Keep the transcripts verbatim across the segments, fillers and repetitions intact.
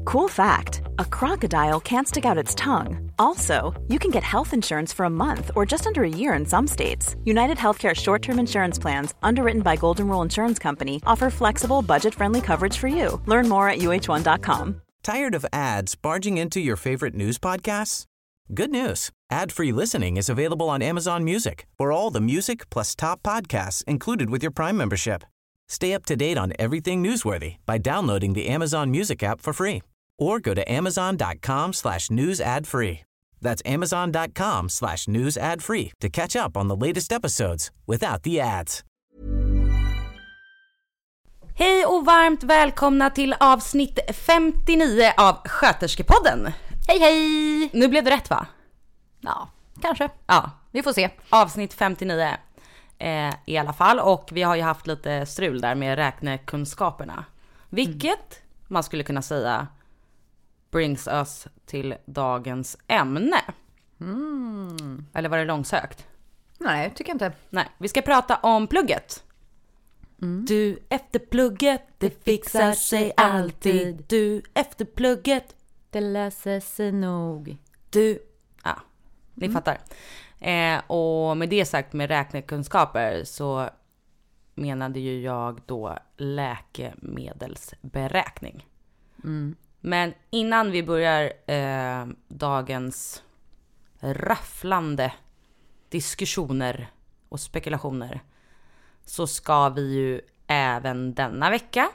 Cool fact, a crocodile can't stick out its tongue. Also, you can get health insurance for a month or just under a year in some states. United Healthcare short-term insurance plans, underwritten by Golden Rule Insurance Company, offer flexible, budget-friendly coverage for you. Learn more at U H one dot com. Tired of ads barging into your favorite news podcasts? Good news. Ad-free listening is available on Amazon Music for all the music plus top podcasts included with your Prime membership. Stay up to date on everything newsworthy by downloading the Amazon Music app for free or go to amazon.com slash news ad free. That's amazon.com slash news ad free to catch up on the latest episodes without the ads. Hej och varmt välkomna till avsnitt femtionio av Sköterskepodden. Hej hej! Nu blev det rätt, va? Ja, kanske. Ja, vi får se. Avsnitt femtionio eh, i alla fall. Och vi har ju haft lite strul där med räknekunskaperna. Vilket mm. man skulle kunna säga brings us till dagens ämne. Mm. Eller var det långsökt? Nej, tycker jag inte. Nej, vi ska prata om plugget. Mm. Du efter plugget, det fixar sig alltid. Du efter plugget, det löser sig nog. Du, ja, ni mm. fattar. Eh, och med det sagt med räknekunskaper så menade ju jag då läkemedelsberäkning. Mm. Men innan vi börjar eh, dagens rafflande diskussioner och spekulationer så ska vi ju även denna vecka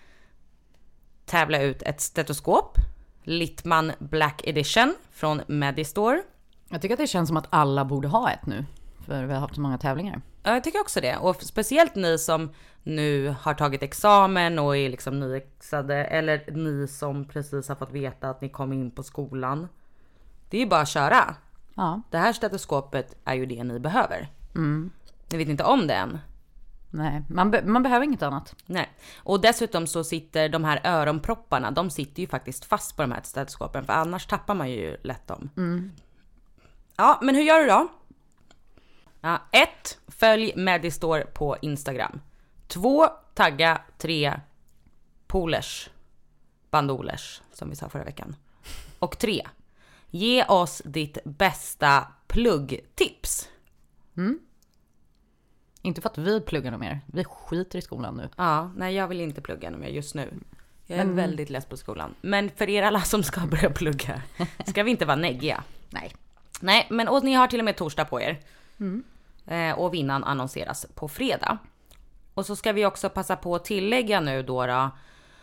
tävla ut ett stetoskop, Littman Black Edition från Medistore. Jag tycker att det känns som att alla borde ha ett nu, för vi har haft så många tävlingar. Ja, jag tycker också det. Och speciellt ni som nu har tagit examen och är liksom nyexade, eller ni som precis har fått veta att ni kommer in på skolan. Det är ju bara att köra. Ja. Det här stetoskopet är ju det ni behöver. Mm. Ni vet inte om det än. Nej, man, be- man behöver inget annat. Nej, och dessutom så sitter de här öronpropparna, de sitter ju faktiskt fast på de här stetoskopen, för annars tappar man ju lätt dem. Mm. Ja, men hur gör du då? Ja, ett, följ Medistore på Instagram. Två, tagga. Tre, polers, bandolers, som vi sa förra veckan. Och tre, ge oss ditt bästa pluggtips. Mm. Inte för att vi pluggar något mer. Vi skiter i skolan nu. Ja, nej, jag vill inte plugga något mer just nu. Jag är Men... väldigt less på skolan. Men för er alla som ska börja plugga ska vi inte vara neggiga. Nej. Nej, men och ni har till och med torsdag på er. Mm. Eh, och vinnaren annonseras på fredag. Och så ska vi också passa på att tillägga nu då, då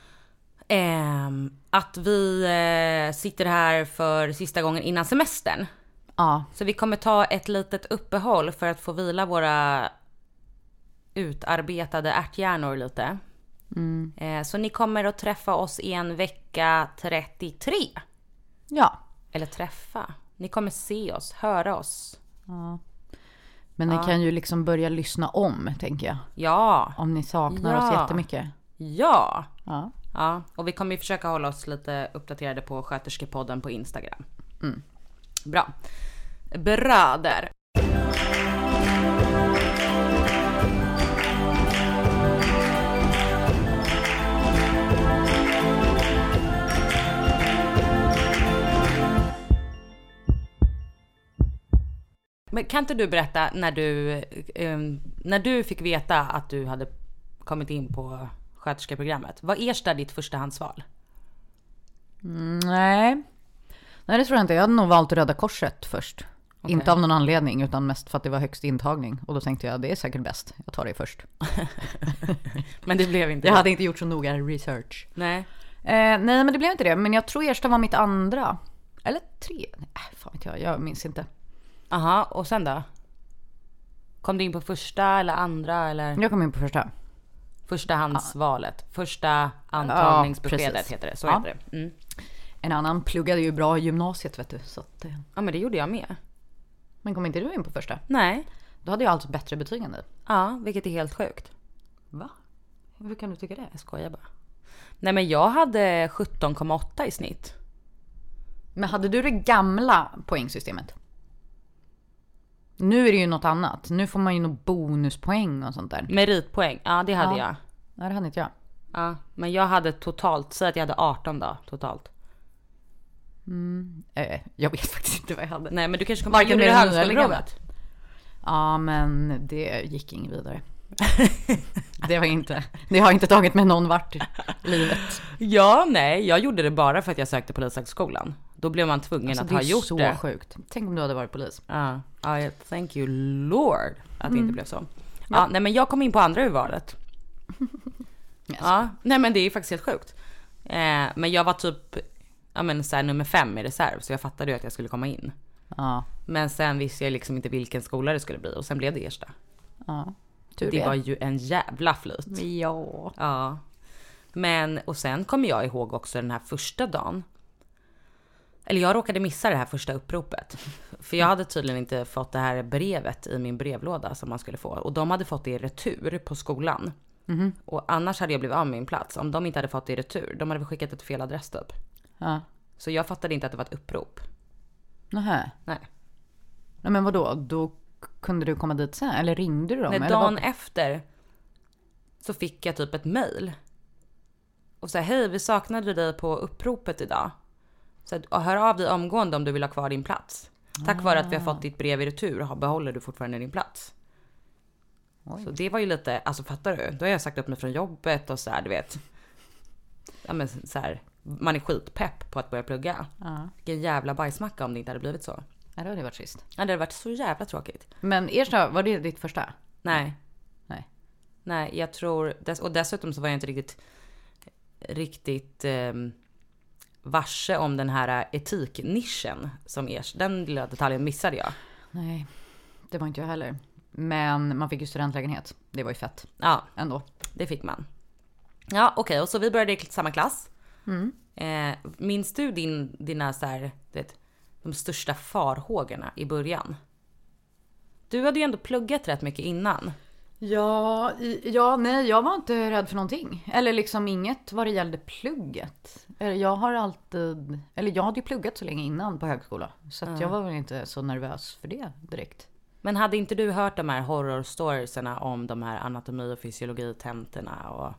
eh, att vi eh, sitter här för sista gången innan semestern. Ja. Så vi kommer ta ett litet uppehåll för att få vila våra utarbetade ärthjärnor lite. Mm. Eh, så ni kommer att träffa oss i en vecka trettiotre. Ja. Eller träffa. Ni kommer se oss, höra oss. Ja. Men ja. ni kan ju liksom börja lyssna om, tänker jag. Ja. Om ni saknar ja. oss jättemycket. Ja. Ja. Ja. Och vi kommer ju försöka hålla oss lite uppdaterade på Sköterskepodden på Instagram. Mm. Bra. Bröder. Men kan inte du berätta när du, eh, när du fick veta att du hade kommit in på sköterskeprogrammet? Var Ersta ditt förstahandsval? Mm, nej. Nej, det tror jag inte. Jag hade nog valt Röda Korset först. Okay. Inte av någon anledning, utan mest för att det var högst intagning. Och då tänkte jag, det är säkert bäst. Jag tar det först. Men det blev inte Jag det. hade inte gjort så noga research. Nej. Eh, nej, men det blev inte det. Men jag tror Ersta var mitt andra. Eller tre. Nej, fan vet jag. Jag minns inte. Aha, och sen då? Kom du in på första eller andra? Eller? Jag kom in på första. Förstahandsvalet. Ja. Första antagningsbeskedet ja, heter det. Så ja. heter det. Mm. En annan pluggade ju bra i gymnasiet, vet du. Så att, eh. Ja, men det gjorde jag med. Men kom inte du in på första? Nej. Då hade jag alltså bättre betyg än dig. Ja, vilket är helt sjukt. Va? Hur kan du tycka det? Jag skojar bara. Nej, men jag hade sjutton komma åtta i snitt. Men hade du det gamla poängsystemet? Nu är det ju något annat. Nu får man ju någon bonuspoäng och sånt där. Meritpoäng, ja det hade ja. jag. Nej, det hade inte jag. Ja, men jag hade totalt, så att jag hade arton då, totalt. Mm, eh, jag vet faktiskt inte vad jag hade. Nej, men du kanske kommer att göra det högskoleprovet. Ja, men det gick inget vidare. Det var inte, det har inte tagit mig någon vart i livet. Ja, nej, jag gjorde det bara för att jag sökte polishögskolan. Då blev man tvungen alltså, att ha gjort det. Det är så sjukt. Tänk om du hade varit polis. Ja, uh, uh, thank you Lord att mm. det inte blev så. Ja, uh, nej men jag kom in på andra urvalet. Yes. Ja, nej men det är faktiskt helt sjukt. Eh, men jag var typ ja men så här, nummer fem i reserv, så jag fattade ju att jag skulle komma in. Ja. Men sen visste jag liksom inte vilken skola det skulle bli, och sen blev det Ersta. Ja. Det, det var ju en jävla flyt. Ja. Ja. Men, och sen kommer jag ihåg också den här första dagen. Eller jag råkade missa det här första uppropet. För jag hade tydligen inte fått det här brevet i min brevlåda som man skulle få. Och de hade fått det i retur på skolan. Mm-hmm. Och annars hade jag blivit av med min plats om de inte hade fått det i retur. De hade skickat ett fel adress typ. Ja. Så jag fattade inte att det var ett upprop. Nähä. Nej. Nej, men vadå? Då kunde du komma dit sen? Eller ringde du dem? Nej, eller dagen vad? efter så fick jag typ ett mejl. Och så här, hej, vi saknade dig på uppropet idag. Så här, hör av dig omgående om du vill ha kvar din plats. Tack ah. vare att vi har fått ditt brev i retur behåller du fortfarande din plats. Oj. Så det var ju lite, alltså fattar du? Då har jag sagt upp mig från jobbet och så här, du vet. Ja men så här, man är skitpepp på att börja plugga. Ah. Vilken jävla bajsmacka om det inte hade blivit så. Ja, det hade varit trist. Ja, det hade varit så jävla tråkigt. Men Ersta, var det ditt första? Nej. Nej. Nej, jag tror, och dessutom så var jag inte riktigt riktigt eh, varse om den här etiknischen som Ers. Den lilla detaljen missade jag. Nej, det var inte jag heller. Men man fick ju studentlägenhet. Det var ju fett. Ja, ändå. Det fick man. Ja, okej. Okay, och så vi började i samma klass. Mm. Eh, minns du din, dina så här, det, de största farhågorna i början? Du hade ju ändå pluggat rätt mycket innan. Ja, ja, nej, jag var inte rädd för någonting. Eller liksom inget vad det gällde plugget. Jag har alltid, eller jag hade ju pluggat så länge innan på högskola. Så att mm. jag var väl inte så nervös för det direkt. Men hade inte du hört de här horror-storiesarna om de här anatomi- och fysiologitentorna? Och...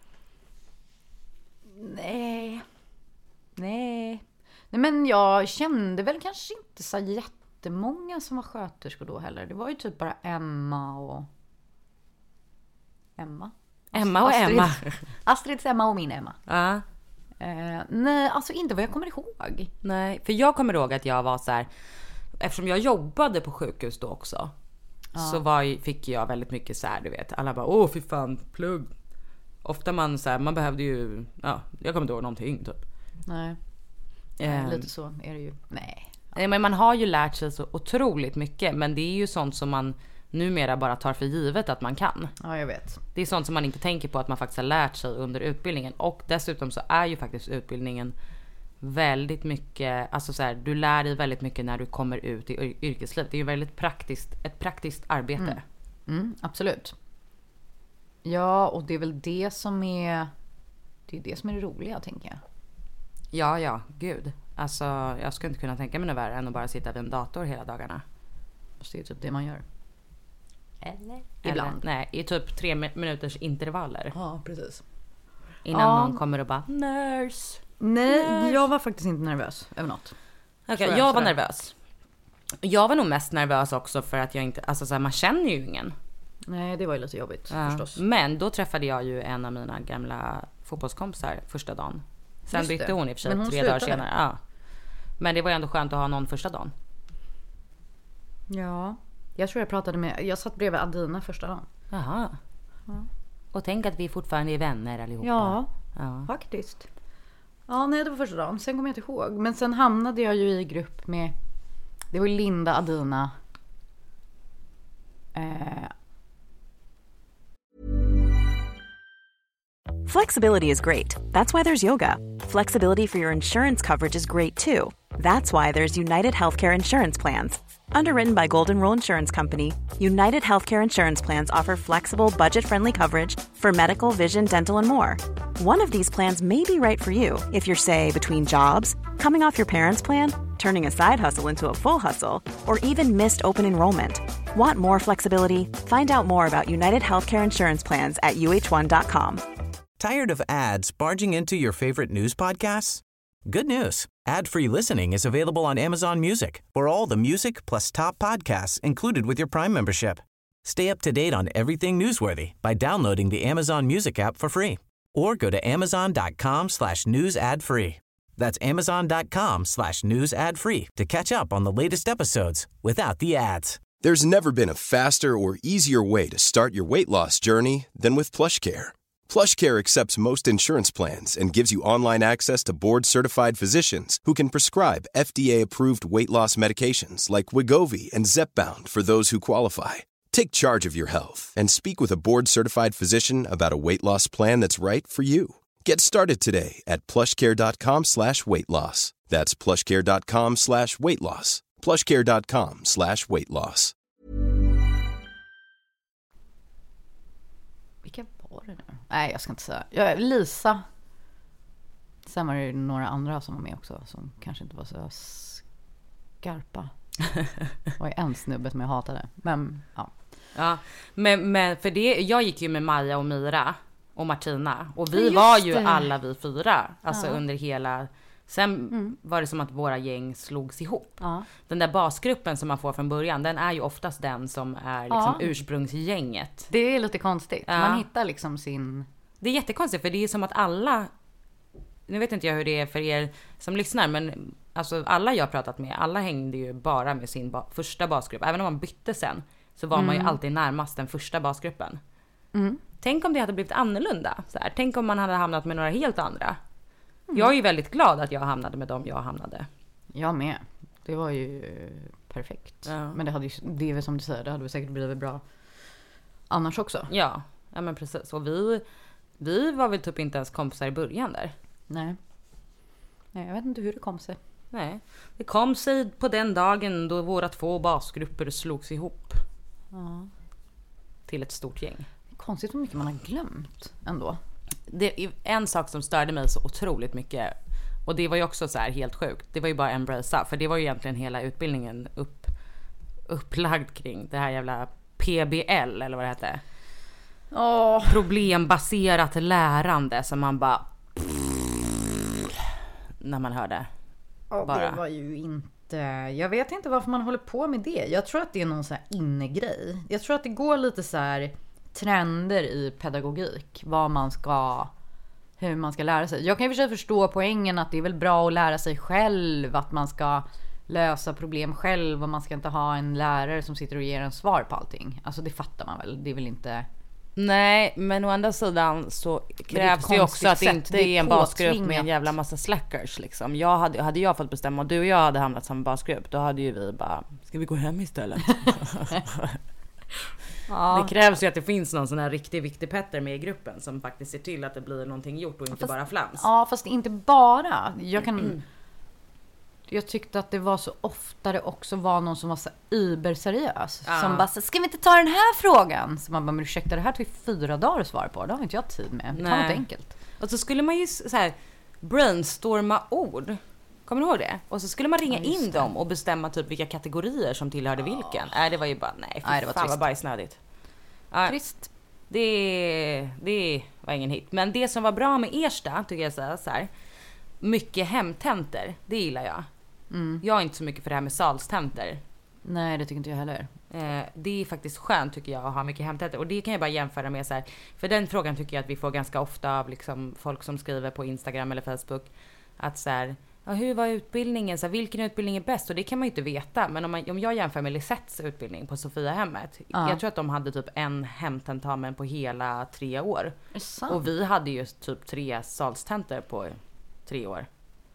Nej. Nej. Nej, men jag kände väl kanske inte så jättemånga som var sköterskor då heller. Det var ju typ bara Emma och... Emma? Emma och Astrid. Emma. Astrids Emma och min Emma. Ja. Eh, nej, alltså inte vad jag kommer ihåg. Nej, för jag kommer ihåg att jag var så här... Eftersom jag jobbade på sjukhus då också. Ja. Så var, fick jag väldigt mycket så här, du vet. Alla bara, åh fy fan, plugg. Ofta man så här, man behövde ju... Ja, jag kommer inte ihåg någonting typ. Nej. Eh, Lite så är det ju. Nej. Nej, men man har ju lärt sig så otroligt mycket. Men det är ju sånt som man numera bara tar för givet att man kan. Ja, jag vet. Det är sånt som man inte tänker på att man faktiskt har lärt sig under utbildningen. Och dessutom så är ju faktiskt utbildningen väldigt mycket, alltså så här, du lär dig väldigt mycket när du kommer ut i yrkeslivet. Det är ju väldigt praktiskt, ett praktiskt arbete. Mm. Mm, absolut. Ja, och det är väl det som är det är det som är det roliga, tänker jag. Ja, ja, gud. Alltså, jag skulle inte kunna tänka mig något värre än att bara sitta vid en dator hela dagarna. Så det är typ det man gör. Eller? Ibland. Eller, nej, i typ tre minuters intervaller. Ja, precis. Innan ja. någon kommer och bara, nurse. Nej, nurse. jag var faktiskt inte nervös över något. Okej, okay, jag, jag var nervös. Jag var nog mest nervös också för att jag inte, alltså så här, man känner ju ingen. Nej, det var ju lite jobbigt ja. förstås. Men då träffade jag ju en av mina gamla fotbollskompisar första dagen. Sen bytte hon i och för sig tre dagar senare. Ja. Men det var ju ändå skönt att ha någon första dagen. Ja, jag tror jag pratade med, jag satt bredvid Adina första dagen. Jaha. Ja. Och tänk att vi fortfarande är vänner allihopa. Ja, ja, faktiskt. Ja, nej, det var första dagen. Sen kommer jag inte ihåg. Men sen hamnade jag ju i grupp med, det var Linda, Adina. Eh. Flexibility is great. That's why there's yoga. Flexibility for your insurance coverage is great too. That's why there's United Healthcare Insurance Plans. Underwritten by Golden Rule Insurance Company, United Healthcare Insurance Plans offer flexible, budget-friendly coverage for medical, vision, dental, and more. One of these plans may be right for you if you're, say, between jobs, coming off your parents' plan, turning a side hustle into a full hustle, or even missed open enrollment. Want more flexibility? Find out more about United Healthcare Insurance Plans at U H one dot com. Tired of ads barging into your favorite news podcasts? Good news. Ad-free listening is available on Amazon Music for all the music plus top podcasts included with your Prime membership. Stay up to date on everything newsworthy by downloading the Amazon Music app for free or go to amazon.com slash news ad free. That's amazon.com slash news ad free to catch up on the latest episodes without the ads. There's never been a faster or easier way to start your weight loss journey than with PlushCare. PlushCare accepts most insurance plans and gives you online access to board-certified physicians who can prescribe F D A-approved weight loss medications like Wegovy and Zepbound for those who qualify. Take charge of your health and speak with a board-certified physician about a weight loss plan that's right for you. Get started today at plushcare.com slash weight loss. That's plushcare.com slash weight loss. plushcare.com slash weight loss. Vilka var det nu? Nej, jag ska inte säga. Jag, Lisa. Sen var det några andra som var med också som kanske inte var så skarpa. Det var ju en snubbe som jag hatade. Men ja. Ja, men, men för det, jag gick ju med Maja och Mira och Martina. Och vi Just var ju det. alla vi fyra. Alltså Ja. under hela... Sen Mm. var det som att våra gäng slogs ihop. Ja. Den där basgruppen som man får från början, den är ju oftast den som är liksom Ja. ursprungsgänget. Det är lite konstigt. Ja. Man hittar liksom sin... Det är jättekonstigt för det är som att alla... Nu vet inte jag hur det är för er som lyssnar, men alltså alla jag har pratat med, alla hängde ju bara med sin ba- första basgrupp. Även om man bytte sen så var man ju alltid närmast den första basgruppen. Mm. Tänk om det hade blivit annorlunda. Så här. Tänk om man hade hamnat med några helt andra. Jag är ju väldigt glad att jag hamnade med dem jag hamnade. Jag med. Det var ju perfekt. Ja. Men det, hade ju, det är väl som du säger, det hade väl säkert blivit bra annars också. Ja, ja men precis. Och vi, vi var väl typ inte ens kompisar i början där. Nej. Nej, jag vet inte hur det kom sig. Nej, det kom sig på den dagen då våra två basgrupper slogs ihop. Ja. Till ett stort gäng. Konstigt hur mycket man har glömt ändå. Det är en sak som störde mig så otroligt mycket. Och det var ju också så här helt sjukt. Det var ju bara embracea. För det var ju egentligen hela utbildningen upp, upplagd kring det här jävla P B L eller vad det hette. Åh. Problembaserat lärande som man bara... När man hörde. Ja, bara. det var ju inte... Jag vet inte varför man håller på med det. Jag tror att det är någon så här innegrej. Jag tror att det går lite så här trender i pedagogik. Vad man ska... Hur man ska lära sig. Jag kan ju för sig förstå poängen att det är väl bra att lära sig själv. Att man ska lösa problem själv. Och man ska inte ha en lärare som sitter och ger en svar på allting. Alltså det fattar man väl. Det är väl inte... Nej, men å andra sidan så krävs det ju också att det inte är en basgrupp med en jävla massa slackers liksom. Jag hade, hade jag fått bestämma och du och jag hade hamnat som basgrupp, då hade ju vi bara, ska vi gå hem istället? Ja. Det krävs ju att det finns någon sån här riktig viktig Petter med i gruppen som faktiskt ser till att det blir någonting gjort och inte Fast- bara flams. Ja, fast inte bara. Jag kan... Jag tyckte att det var så ofta det också var någon som var så überseriös. Ja. Som bara, så, ska vi inte ta den här frågan? Så man bara, men ursäkta, det här tog fyra dagar att svara på. Det har inte jag tid med. Ta Nej. något enkelt. Och så skulle man ju så här brainstorma ord. Kommer du ihåg det? Och så skulle man ringa Ja, just in det. dem och bestämma typ vilka kategorier som tillhörde vilken. Nej, det var ju bara, nej, fy Nej, det var fan vad trist. bajsnödigt. Ja, Trist. det, det var ingen hit. Men det som var bra med Ersta, tycker jag så här, så här mycket hemtenter, det gillar jag. Mm. Jag är inte så mycket för det här med salstenter. Nej, det tycker inte jag heller. Eh, det är faktiskt skönt tycker jag att ha mycket hemtenter. Och det kan jag bara jämföra med så här. För den frågan tycker jag att vi får ganska ofta av liksom folk som skriver på Instagram eller Facebook. Att så här, ja, hur var utbildningen? Så här, vilken utbildning är bäst? Och det kan man ju inte veta. Men om, man, om jag jämför med Lisettes utbildning på Sofiahemmet. Ja. Jag tror att de hade typ en hemtentamen på hela tre år. Är det sant? Och vi hade ju typ tre salstenter på tre år.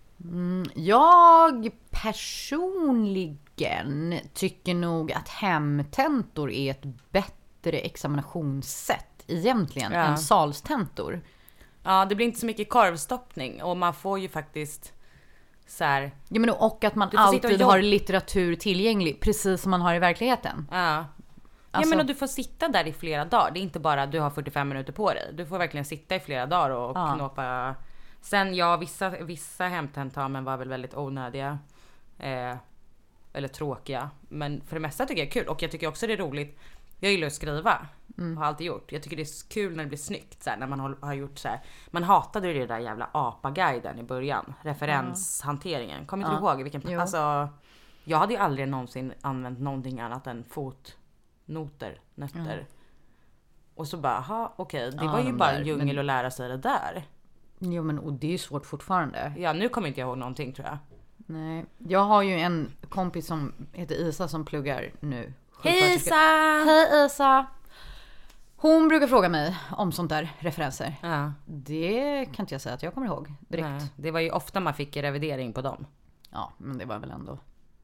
Jag personligen tycker nog att hemtentor är ett bättre examinationssätt egentligen Ja. än salstentor. Ja, det blir inte så mycket korvstoppning. Och man får ju faktiskt så här... Ja, men och att man Du får sitta och alltid jobba. har litteratur tillgänglig, precis som man har i verkligheten. Ja. Ja, Alltså- men och du får sitta där i flera dagar. Det är inte bara att du har fyrtiofem minuter på dig. Du får verkligen sitta i flera dagar och Ja. knåpa. Sen ja, vissa, vissa hemtentamen var väl väldigt onödiga. Eh, eller tråkiga. Men för det mesta tycker jag är kul. Och jag tycker också det är roligt. Jag gillar att skriva. Mm. Har alltid gjort. Jag tycker det är kul när det blir snyggt så här, när man har, har gjort så här. Man hatade ju det där jävla apaguiden i början. Referenshanteringen. Kommer inte ja. ihåg vilken... Jo. Alltså, jag hade ju aldrig någonsin använt någonting annat än fotnoter, nötter. Mm. Och så bara, aha, okej. Okay. Det ja, var ju bara en djungel men... att lära sig det där. Jo, men och det är ju svårt fortfarande. Ja, nu kommer inte jag ihåg någonting tror jag. Nej, jag har ju en kompis som heter Isa som pluggar nu. Hej Isa! Hej Isa! Hon brukar fråga mig om sånt där referenser. Ja. Det kan inte jag säga att jag kommer ihåg direkt. Nej, det var ju ofta man fick revidering på dem. Ja, men det var väl ändå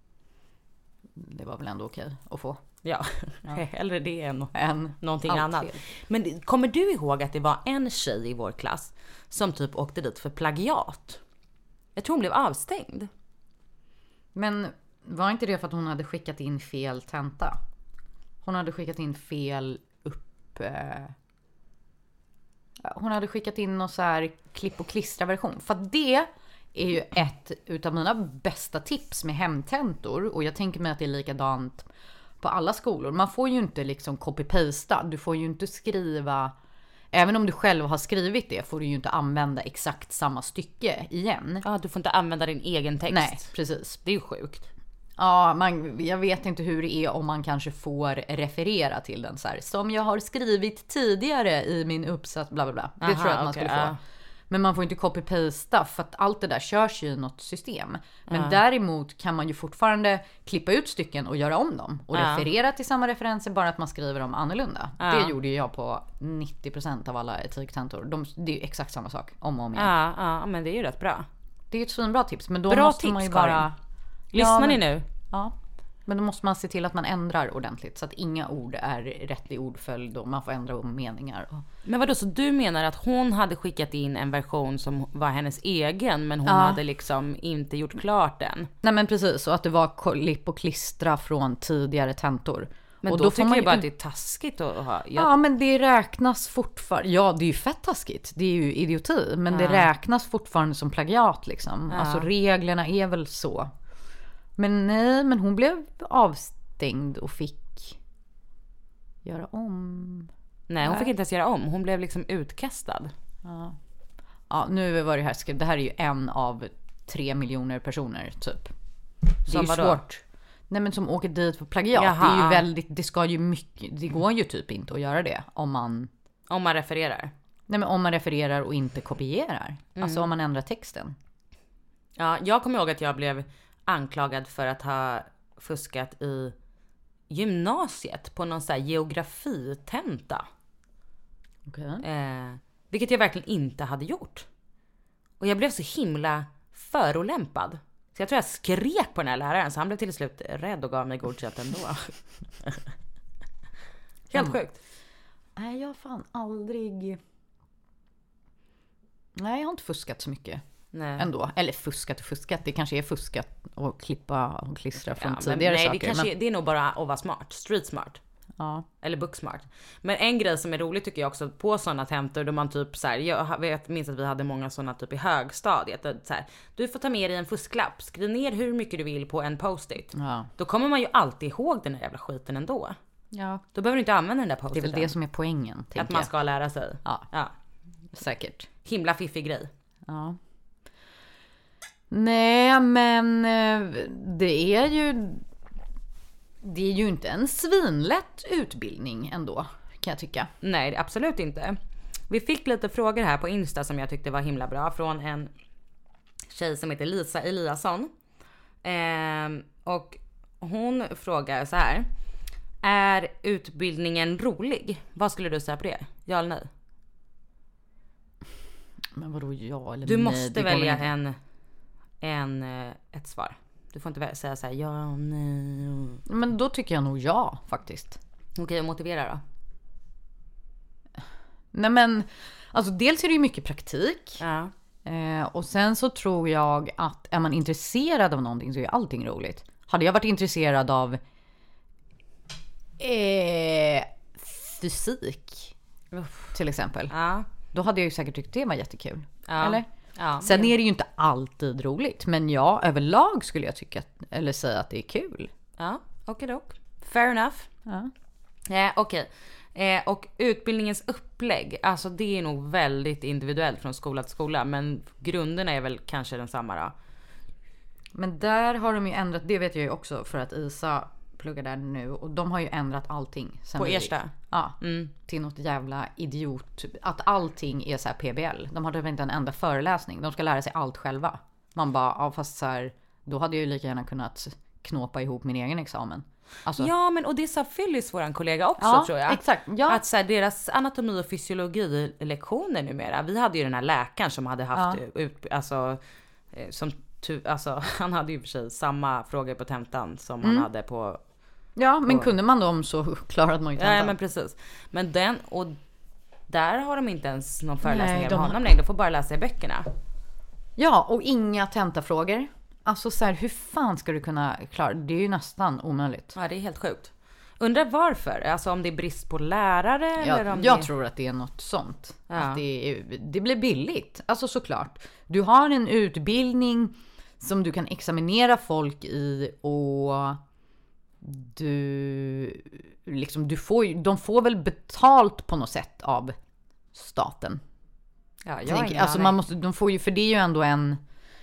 det var väl ändå okej att få. Ja, ja. Hellre det än, än någonting annat. Fel. Men kommer du ihåg att det var en tjej i vår klass som typ åkte dit för plagiat? Jag tror hon blev avstängd. Men var inte det för att hon hade skickat in fel tenta? Hon hade skickat in fel upp... Eh... Hon hade skickat in någon så här klipp- och klistra-version. För det är ju ett utav mina bästa tips med hemtentor. Och jag tänker mig att det är likadant på alla skolor. Man får ju inte liksom copy-pasta. Du får ju inte skriva... Även om du själv har skrivit det får du ju inte använda exakt samma stycke igen. Ja, du får inte använda din egen text. Nej, precis. Det är ju sjukt. Ja, man, jag vet inte hur det är om man kanske får referera till den så här. Som jag har skrivit tidigare i min uppsats, bla bla bla. Det Aha, tror jag att man okay, skulle få. Ja. Men man får inte copy-pasta för att allt det där körs ju i något system. Men ja. däremot kan man ju fortfarande klippa ut stycken och göra om dem. Och ja. referera till samma referenser, bara att man skriver dem annorlunda. Ja. Det gjorde jag på nittio procent av alla etiktentor. De, det är ju exakt samma sak, om och om igen. Ja, ja, men det är ju rätt bra. Det är ett svinbra tips. Men då bra måste tips, man ju bara... Karin. Lyssnar ja, ni nu? Ja. Men då måste man se till att man ändrar ordentligt. Så att inga ord är rätt i ordföljd och man får ändra om meningar. Men vadå, så du menar att hon hade skickat in en version som var hennes egen, men hon ja. hade liksom inte gjort klart den? Nej men precis, och att det var klipp och klistra från tidigare tentor. Men och då, då tycker får man jag bara att det är taskigt att ha. Jag... Ja, men det räknas fortfarande. Ja, det är ju fett taskigt. Det är ju idioti. Men ja. det räknas fortfarande som plagiat liksom. Ja. Alltså reglerna är väl så. Men nej, men hon blev avstängd och fick göra om. Nej, hon fick inte ens göra om. Hon blev liksom utkastad. Ja, ja nu var det här skrivet. Det här är ju en av tre miljoner personer typ. Det som är ju svårt. Nej, men som åker dit för plagiat. Jaha. Det är ju väldigt, det ska ju mycket, det går ju typ inte att göra det om man om man refererar. Nej, men om man refererar och inte kopierar. Mm. Alltså om man ändrar texten. Ja, jag kommer ihåg att jag blev anklagad för att ha fuskat i gymnasiet på någon så här geografitenta. Okay. Eh, vilket jag verkligen inte hade gjort. Och jag blev så himla förolämpad. Så jag tror jag skrek på den här läraren, så han blev till slut rädd och gav mig godkänt ändå. Helt mm. sjukt. Nej, jag har fan aldrig... Nej, jag har inte fuskat så mycket. Nej. Ändå. Eller fuskat och fuskat. Det kanske är fuskat och klippa och klistra från ja, tidigare nej, saker. Det, kanske, men... det är nog bara att vara smart. Street smart. Ja. Eller book smart. Men en grej som är rolig tycker jag också på sådana tentor, då man typ så här, jag vet, minns att vi hade många sådana typ i högstadiet. Så här, du får ta med dig en fusklapp. Skriv ner hur mycket du vill på en post-it. Ja. Då kommer man ju alltid ihåg den här jävla skiten ändå. Ja. Då behöver du inte använda den där post-iten. Det är väl det som är poängen. Att man ska lära sig. Ja. Ja. Säkert. Himla fiffig grej. Ja. Nej, men det är ju det är ju inte en svinlätt utbildning ändå, kan jag tycka. Nej, absolut inte. Vi fick lite frågor här på Insta som jag tyckte var himla bra från en tjej som heter Lisa Eliasson. Ehm, och hon frågar så här: är utbildningen rolig? Vad skulle du säga på det? Ja eller nej? Men vadå ja eller du nej? Du måste välja en, en, ett svar. Du får inte säga så här ja, nej. Men då tycker jag nog ja, faktiskt. Okej, okay, motivera då. Nej men, alltså dels är det ju mycket praktik. Ja. Eh, och sen så tror jag att är man intresserad av någonting så är allting roligt. Hade jag varit intresserad av eh, fysik Uff. till exempel. Ja. Då hade jag ju säkert tyckt det var jättekul. Ja. Eller? Ja, sen men... är det ju inte alltid roligt. Men ja, överlag skulle jag tycka eller säga att det är kul. Ja, okej dock. Fair enough. Ja. Eh, okej. Eh, och utbildningens upplägg, alltså det är nog väldigt individuellt från skola till skola. Men grunderna är väl kanske densamma då. Men där har de ju ändrat, det vet jag ju också för att Isa pluggar där nu. Och de har ju ändrat allting. Sen På vi- Ersta? Ja, Mm. till något jävla idiot. Att allting är så här P B L. De har typ inte en enda föreläsning. De ska lära sig allt själva. Man bara, ja fast så här, då hade jag ju lika gärna kunnat knåpa ihop min egen examen. Alltså, Ja, men och det sa Phyllis, våran kollega också, Ja, tror jag. exakt, ja. Att så här, deras anatomi och fysiologi-lektioner numera. Vi hade ju den här läkaren som hade haft ut, alltså, eh, som tu, alltså, han hade ju för sig samma frågor på tentan som Mm. han hade på. ja, men kunde man dem så klarade man ju tentan. Ja, men precis. Men den, och där har de inte ens någon föreläsning Nej, av de- honom längre. De får bara läsa i böckerna. Ja, och inga tentafrågor. Alltså så här, hur fan ska du kunna klara? Det är ju nästan omöjligt. Ja, det är helt sjukt. Undrar varför? Alltså om det är brist på lärare eller om Jag, jag det... tror att det är något sånt. Ja. Att det, är- det blir billigt. Alltså såklart. Du har en utbildning som du kan examinera folk i och du liksom du får ju, de får väl betalt på något sätt av staten. Ja, jag Tänk, har ingen alltså aning. man måste, de får ju, för det är ju ändå en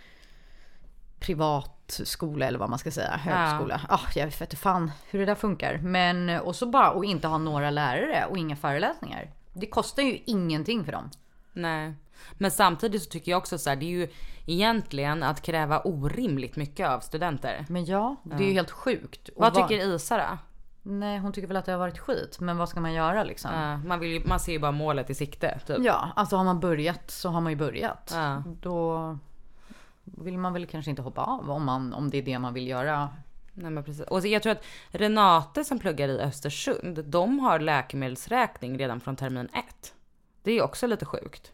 privat skola eller vad man ska säga, högskola. Ja, ah, jag vet inte fan hur det där funkar. Men och så bara och inte ha några lärare och inga föreläsningar. Det kostar ju ingenting för dem. Nej, men samtidigt så tycker jag också så här, det är ju egentligen att kräva orimligt mycket av studenter. Men ja, det är ju helt sjukt. Och Vad tycker Isa då? Nej, hon tycker väl att det har varit skit. Men vad ska man göra liksom? Ja, man, vill ju, man ser ju bara målet i sikte typ. Ja, alltså har man börjat så har man ju börjat. Ja. Då vill man väl kanske inte hoppa av om, man, om det är det man vill göra. Nej, men precis. Och så jag tror att Renate som pluggar i Östersund, de har läkemedelsräkning redan från termin ett. Det är ju också lite sjukt.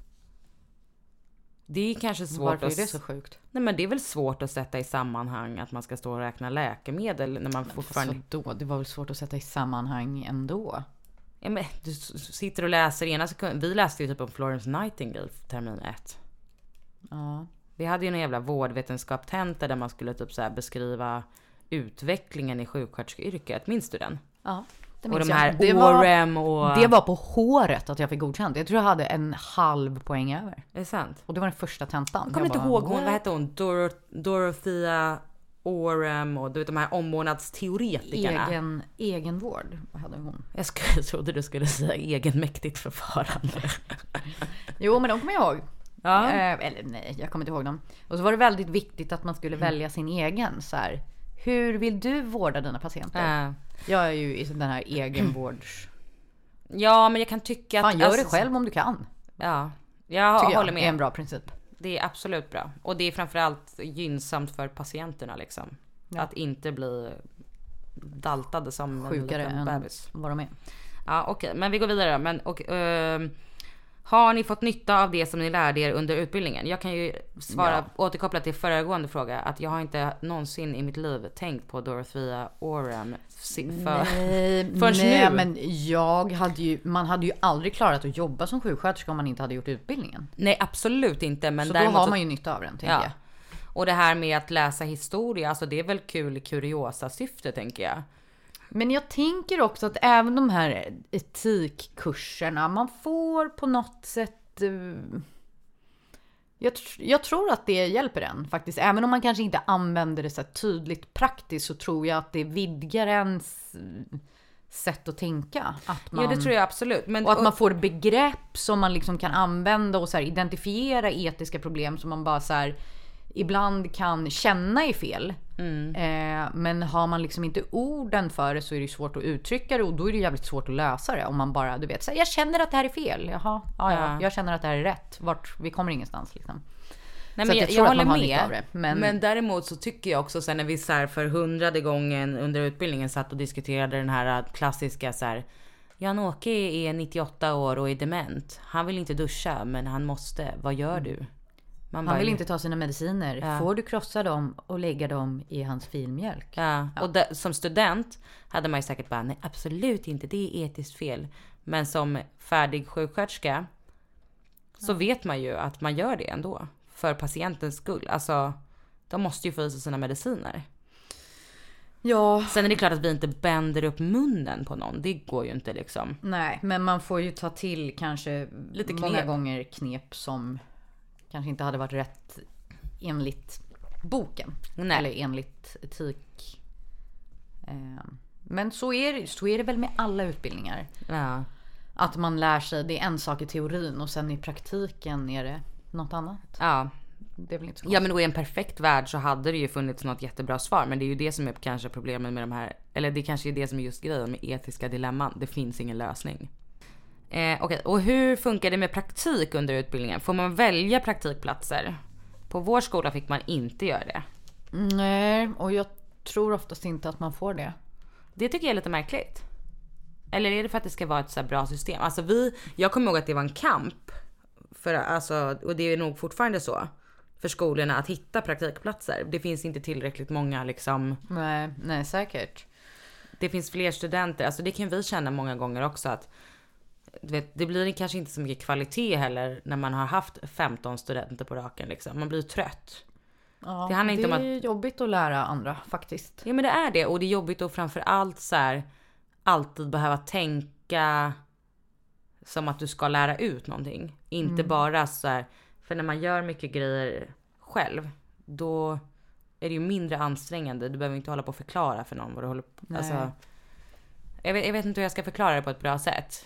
Det är kanske svårt Varför är att... det så sjukt? Nej, men det är väl svårt att sätta i sammanhang att man ska stå och räkna läkemedel när man fortfarande... Fast då, det var väl svårt att sätta i sammanhang ändå. Ja, men du s- sitter och läser ena sekund. Vi läste ju typ om Florence Nightingale termin ett. Ja. Vi hade ju en jävla vårdvetenskap-tenta där man skulle typ så här beskriva utvecklingen i sjuksköterskeyrket. Minns du den? Ja, det Och minns de jag. här det var, Orem och... det var på håret att jag fick godkänt. Jag tror jag hade en halv poäng över. Är det sant? Och det var den första tentan. Jag kommer inte bara, ihåg hon, what? vad hette hon? Dor- Dorothea Orem och du vet de här omvårdnadsteoretikerna. Egen, egenvård hade hon. Jag, skulle, jag trodde du skulle säga egenmäktigt förfarande. Jo, men de kommer jag ihåg. Ja. Eh, eller nej, jag kommer inte ihåg dem. Och så var det väldigt viktigt att man skulle välja sin egen. Så här, hur vill du vårda dina patienter? Ja. Jag är ju i den här egenvårds... Ja, men jag kan tycka att... Fan, gör alltså, det själv om du kan. Ja, jag Tycker håller jag med. är en bra princip. Det är absolut bra. Och det är framförallt gynnsamt för patienterna liksom. Ja. Att inte bli daltade som Sjukare en liten än bebis. vad de är. Ja, okej. Men vi går vidare då. Men, och, ehm, har ni fått nytta av det som ni lärde er under utbildningen? Jag kan ju svara, Ja. återkoppla till föregående fråga, att jag har inte någonsin i mitt liv tänkt på Dorothea Orem si- för, Nej, förrän nej nu. men jag hade ju, man hade ju aldrig klarat att jobba som sjuksköterska om man inte hade gjort utbildningen. Nej, absolut inte. Men Så då däremot har så- man ju nytta av den, tänker ja. jag. Och det här med att läsa historia, alltså det är väl kul i kuriosa syfte, tänker jag. Men jag tänker också att även de här etikkurserna, man får på något sätt... eh, Jag, tr- jag tror att det hjälper en faktiskt. Även om man kanske inte använder det så här tydligt praktiskt, så tror jag att det vidgar ens eh, sätt att tänka. Att man, Ja, det tror jag absolut. Men, och att man får begrepp som man liksom kan använda och så här identifiera etiska problem som man bara så här ibland kan känna är fel. Mm. Eh, men har man liksom inte orden för det så är det svårt att uttrycka det, och då är det jävligt svårt att lösa det. Om man bara, du vet, så här, jag känner att det här är fel. Jaha, ja, ja, Ja. jag känner att det här är rätt. Vart, vi kommer ingenstans liksom. Nej, Så men att jag, jag tror jag att man håller har nytta av med. det, men- Men... däremot så tycker jag också, sen när vi så här för hundrade gången under utbildningen satt och diskuterade den här klassiska så här: Jan-Åke är nittioåtta år och är dement. Han vill inte duscha, men han måste. Vad gör du? Man Han bara, vill inte ta sina mediciner. Ja. Får du krossa dem och lägga dem i hans filmjölk? Ja, och det, som student hade man ju säkert bara, nej absolut inte, det är etiskt fel. Men som färdig sjuksköterska så vet man ju att man gör det ändå. För patientens skull. Alltså, de måste ju få i sig sina mediciner. Ja. Sen är det klart att vi inte bänder upp munnen på någon. Det går ju inte liksom. Nej, men man får ju ta till kanske Lite knep. många gånger knep som kanske inte hade varit rätt enligt boken. Nej. Eller enligt etik. Men så är, det, så är det väl med alla utbildningar. Ja. Att man lär sig, det är en sak i teorin och sen i praktiken är det något annat. Ja. Det är väl inte så Ja, men då i en perfekt värld så hade det ju funnits något jättebra svar. Men det är ju det som är kanske problemet med de här, eller det kanske är det som är just grejen med etiska dilemman. Det finns ingen lösning. Eh, Okej, okay. Och hur funkar det med praktik under utbildningen? Får man välja praktikplatser? På vår skola fick man inte göra det. Nej, och jag tror oftast inte att man får det. Det tycker jag är lite märkligt. Eller är det för att det ska vara ett så här bra system? Alltså vi, jag kommer ihåg att det var en kamp. För, alltså, och det är nog fortfarande så. För skolorna att hitta praktikplatser. Det finns inte tillräckligt många liksom. Nej, nej säkert. Det finns fler studenter. Alltså det kan vi känna många gånger också att du vet, det blir kanske inte så mycket kvalitet heller när man har haft femton studenter på raken liksom. Man blir trött. Ja, det handlar inte det om är att... jobbigt att lära andra faktiskt. Ja, men det är det. Och det är jobbigt att framförallt så här alltid behöva tänka som att du ska lära ut någonting. Inte mm. bara så här, för när man gör mycket grejer själv, då är det ju mindre ansträngande. Du behöver inte hålla på att förklara för någon vad du håller på. Alltså, jag vet, jag vet inte hur jag ska förklara det på ett bra sätt.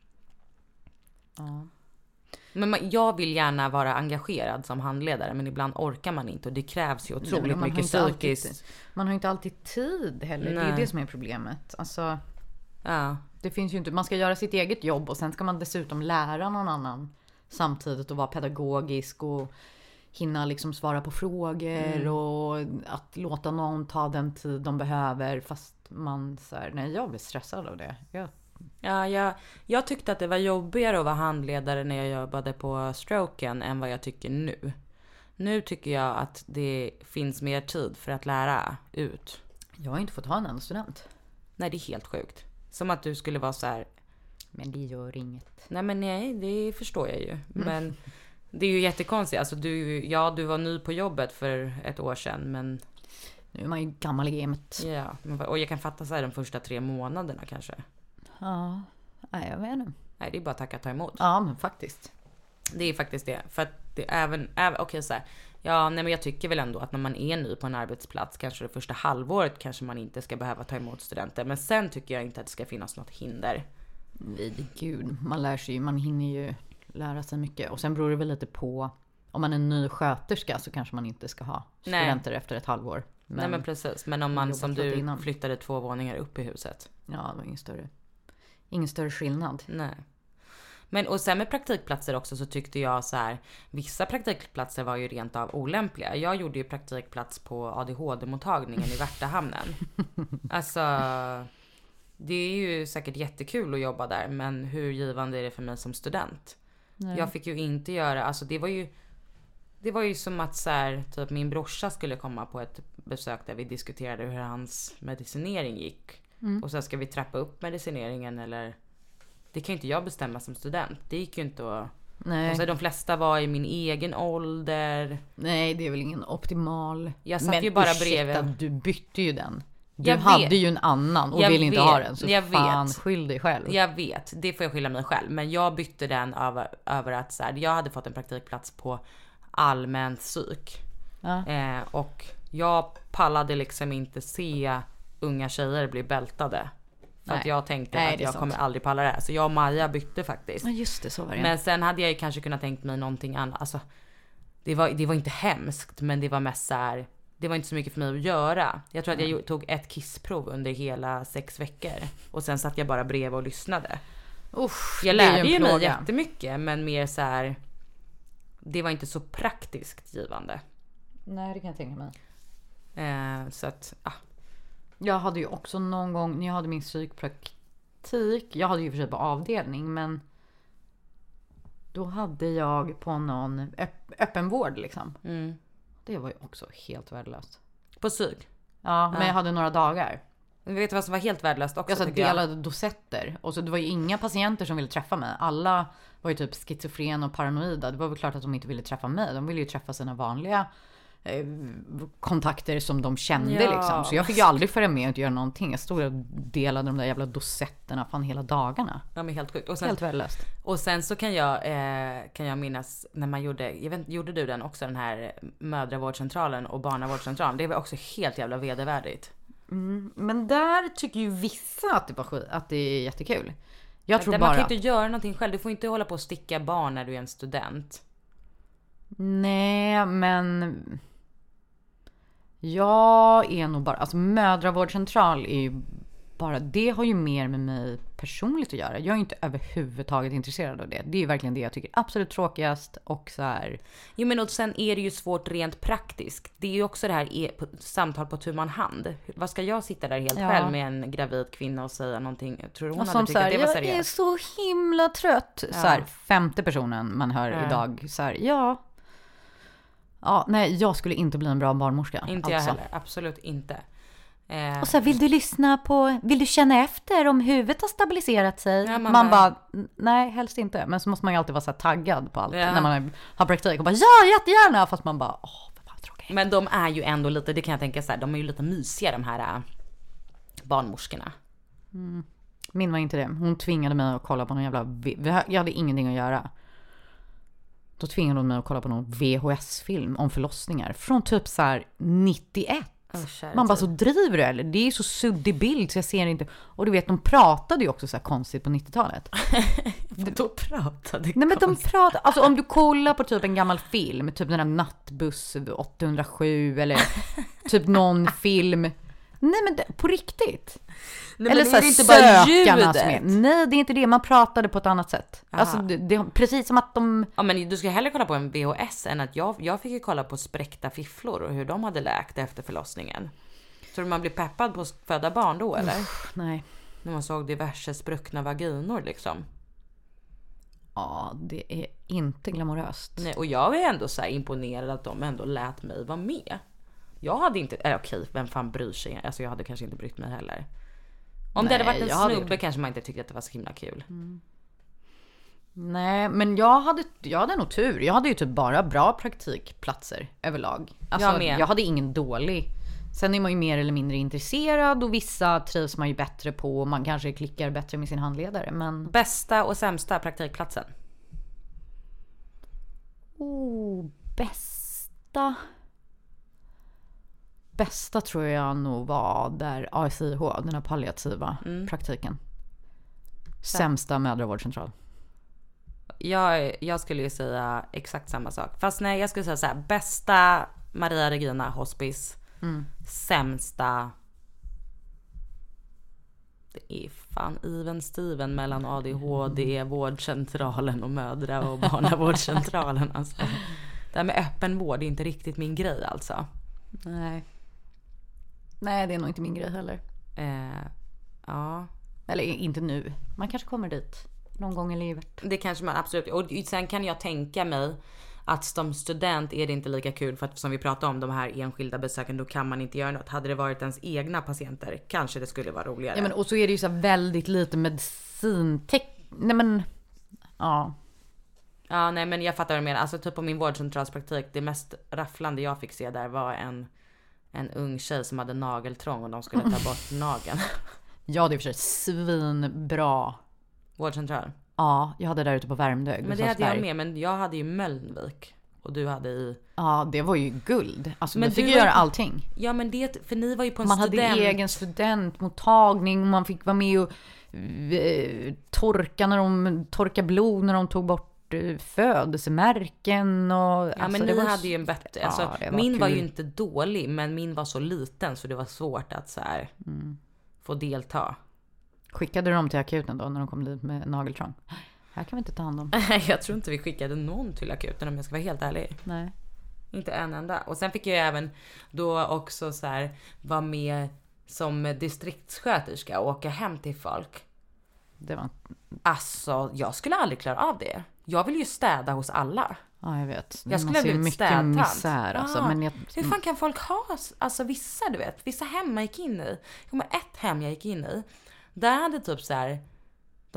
Ja. Men man, jag vill gärna vara engagerad som handledare, men ibland orkar man inte och det krävs ju otroligt Nej, mycket psykiskt. Man har inte alltid tid heller. Nej. Det är det som är problemet. Alltså, ja. Det finns ju inte, man ska göra sitt eget jobb och sen ska man dessutom lära någon annan samtidigt och vara pedagogisk och hinna liksom svara på frågor mm. och att låta någon ta den tid de behöver fast man så här, nej jag blir stressad av det. Jag Ja, jag, jag tyckte att det var jobbigare att vara handledare när jag jobbade på Stroken än vad jag tycker nu. Nu tycker jag att det finns mer tid för att lära ut. Jag har inte fått ha en enda student. Nej, det är helt sjukt. Som att du skulle vara så här. Men det gör inget. Nej, men nej, det förstår jag ju. Mm. Men det är ju jättekonstigt. Alltså, du, ja, du var ny på jobbet för ett år sedan, men... Nu är man ju gammal i gamet. Ja, och jag kan fatta så här de första tre månaderna kanske. Ja, nej, jag vet inte. Nej, det är bara att tacka och ta emot. Ja, men faktiskt. Det är faktiskt det. För att det även, även okej okay, så här. Ja, nej men jag tycker väl ändå att när man är ny på en arbetsplats, kanske det första halvåret kanske man inte ska behöva ta emot studenter. Men sen tycker jag inte att det ska finnas något hinder. Vid gud, man lär sig ju, man hinner ju lära sig mycket. Och sen beror det väl lite på, om man är en ny sköterska så kanske man inte ska ha studenter nej. Efter ett halvår. Men, nej men precis, men om man som du innan. Flyttade två våningar upp i huset. Ja, det var ingen större, ingen större skillnad. Nej. Men och sen med praktikplatser också så tyckte jag så här, vissa praktikplatser var ju rent av olämpliga. Jag gjorde ju praktikplats på A D H D-mottagningen i Värtahamnen. Alltså, det är ju säkert jättekul att jobba där, men hur givande är det för mig som student? Nej. Jag fick ju inte göra, alltså det var ju det var ju som att så här, typ min brorsa skulle komma på ett besök där vi diskuterade hur hans medicinering gick. Mm. Och så ska vi trappa upp medicineringen eller... Det kan ju inte jag bestämma som student. Det gick ju inte att... Nej. Och så de flesta var i min egen ålder. Nej, det är väl ingen optimal. Jag satt men ju bara bredvid. Men du bytte ju den. Du jag hade vet. Ju en annan och jag vill inte vet. Ha den. Så jag fan, vet. Skyll dig själv. Jag vet, det får jag skylla mig själv. Men jag bytte den över, över att så här, jag hade fått en praktikplats på allmänt psyk. Ja. Eh, och jag pallade liksom inte se unga tjejer bli bältade. För att jag tänkte Nej, att jag sant. Kommer aldrig palla det här. Så jag och Maja bytte faktiskt. Ja just det, så var det. Men sen hade jag ju kanske kunnat tänkt mig någonting annat. Alltså, det var, det var inte hemskt, men det var mest så här, det var inte så mycket för mig att göra. Jag tror att jag tog ett kissprov under hela sex veckor. Och sen satt jag bara bredvid och lyssnade. Usch, jag lärde ju mig jättemycket, men mer så här, det var inte så praktiskt givande. Nej, det kan jag tänka mig. Eh, så att, ah. Jag hade ju också någon gång, när jag hade min psykpraktik, jag hade ju för sig på avdelning, men då hade jag på någon öpp- öppenvård liksom. Mm. Det var ju också helt värdelöst. På psyk? Ja, men ja. Jag hade några dagar. Du vet vad som var helt värdelöst också? Jag så delade jag. dosetter. Och så det var ju inga patienter som ville träffa mig. Alla var ju typ schizofren och paranoida. Det var väl klart att de inte ville träffa mig. De ville ju träffa sina vanliga eh, kontakter som de kände Ja. liksom. Så jag fick ju aldrig följa med och göra någonting. Jag stod och delade de där jävla dosetterna fan hela dagarna. Ja, men helt sjukt. Och sen, Helt värdelöst. och sen så kan jag, eh, kan jag minnas när man gjorde, jag vet, gjorde du den också, den här mödravårdscentralen och barnavårdscentralen? Det var också helt jävla vedervärdigt. Mm, men där tycker ju vissa att det var skit, att det är jättekul. Jag tror Man bara... kan ju inte göra någonting själv. Du får inte hålla på och sticka barn när du är en student. Nej, men... Jag är nog bara... Alltså mödravårdscentral är ju bara... Det har ju mer med mig personligt att göra. Jag är ju inte överhuvudtaget intresserad av det. Det är ju verkligen det jag tycker är absolut tråkigast. Och så här... Jo, men och sen är det ju svårt rent praktiskt. Det är ju också det här e- på- samtal på tu man hand. Vad ska jag sitta där helt Ja. själv med en gravid kvinna och säga någonting? Tror du hon Och hade som tyckt så här, att det var jag seriöst? är så himla trött. Ja. Så här, femte personen man hör Ja. idag. Så här, ja... Ja, nej, jag skulle inte bli en bra barnmorska. Inte jag alltså. heller. Absolut inte. Eh, Och så här, vill du lyssna på, vill du känna efter om huvudet har stabiliserat sig? Ja, man man bara- bara, nej helst inte. Men så måste man ju alltid vara så här taggad på allt. Ja. När man har praktik och bara, ja jättegärna. Fast man bara, åh vad fan tråkigt. Men de är ju ändå lite, det kan jag tänka så här, de är ju lite mysiga de här äh, barnmorskorna. Min var inte det. Hon tvingade mig att kolla på någon jävla, V- jag hade ingenting att göra. Då tvingade hon mig att kolla på någon V H S-film om förlossningar. Från typ så här nittioett. Åh, kära Man bara, tid. så driver du eller? Det är ju så suddig bild så jag ser inte. Och du vet, de pratade ju också så här konstigt på nittiotalet. Då pratade Nej men de pratar, alltså om du kollar på typ en gammal film, typ den här Nattbuss åttahundrasju eller typ någon film. Nej men det, på riktigt. Nej, Eller men så är här det inte bara sökarna som är. ljudet? Nej det är inte det, man pratade på ett annat sätt. Aha. Alltså det, det, precis som att de... Ja, men du ska hellre kolla på en V H S än att jag, jag fick ju kolla på spräckta fifflor och hur de hade läkt efter förlossningen. Tror du man blir peppad på att föda barn då eller? Nej. När man såg diverse spruckna vaginor liksom. Ja, det är inte glamoröst. Nej, och jag är ändå så här imponerad att de ändå lät mig vara med. Jag hade inte, äh, okej, vem fan bryr sig? Alltså jag hade kanske inte brytt mig heller. Om det Nej, hade varit en jag hade gjort snubbe det. kanske man inte tyckte att det var så himla kul. Nej, men jag hade, jag hade nog tur. Jag hade ju typ bara bra praktikplatser överlag. Alltså, Jag med. jag hade ingen dålig. Sen är man ju mer eller mindre intresserad och vissa trivs man ju bättre på och man kanske klickar bättre med sin handledare. Men Bästa och sämsta praktikplatsen? oh, bästa. Bästa tror jag nog var där A S I H, den här palliativa praktiken. Sämsta mödravårdscentral. Jag, jag skulle ju säga exakt samma sak. Fast nej, jag skulle säga så här: bästa Maria Regina hospice. Sämsta, det är fan even Steven mellan A D H D, vårdcentralen och mödra och barnavårdscentralen. Alltså. Det här med öppen vård är inte riktigt min grej alltså. Nej. Nej, det är nog inte min grej heller. Eh, ja, Eller inte nu. Man kanske kommer dit någon gång i livet. det kanske man absolut. Och sen kan jag tänka mig att som student är det inte lika kul, för att som vi pratade om de här enskilda besöken, då kan man inte göra något. Hade det varit ens egna patienter kanske det skulle vara roligare. Ja, men och så är det ju så här väldigt lite medicintek... Nej men, ja. Ja, nej, men jag fattar vad du menar. Alltså typ på min vårdcentralspraktik, det mest rafflande jag fick se där var en, en ung tjej som hade nageltrång och de skulle ta bort nageln. Ja, det är för sig svinbra. Vårdcentral. Ja, jag hade där ute på Värmdö. Men det hade jag med, men jag hade ju Mölnvik och du hade i... Ja, det var ju guld. Alltså, Men man fick du ju var göra ju- allting. Ja, men det, för ni var ju på en Man student. hade egen studentmottagning. Man fick vara med och eh, torka när de torka blod när de tog bort eh, födelsemärken. Och, Ja, alltså, men det ni var, hade ju en bättre... Alltså, Ja, det var min var ju kul. inte dålig, men min var så liten så det var svårt att så här, Mm. få delta. Skickade du dem till akuten då när de kom dit med nageltrång? Här kan vi inte ta hand om. Jag tror inte vi skickade någon till akuten om jag ska vara helt ärlig. Nej. Inte en enda. Och sen fick jag ju även då också så här vara med som distriktssköterska och åka hem till folk. Det var... Alltså, jag skulle aldrig klara av det. Jag vill ju städa hos alla. Ja, jag vet. Jag skulle Man ser ha blivit mycket städtant. misär alltså. Ah, Men jag... Hur fan kan folk ha, alltså vissa du vet, vissa hem jag gick in i. Jo, men ett hem jag gick in i, där hade typ så här, de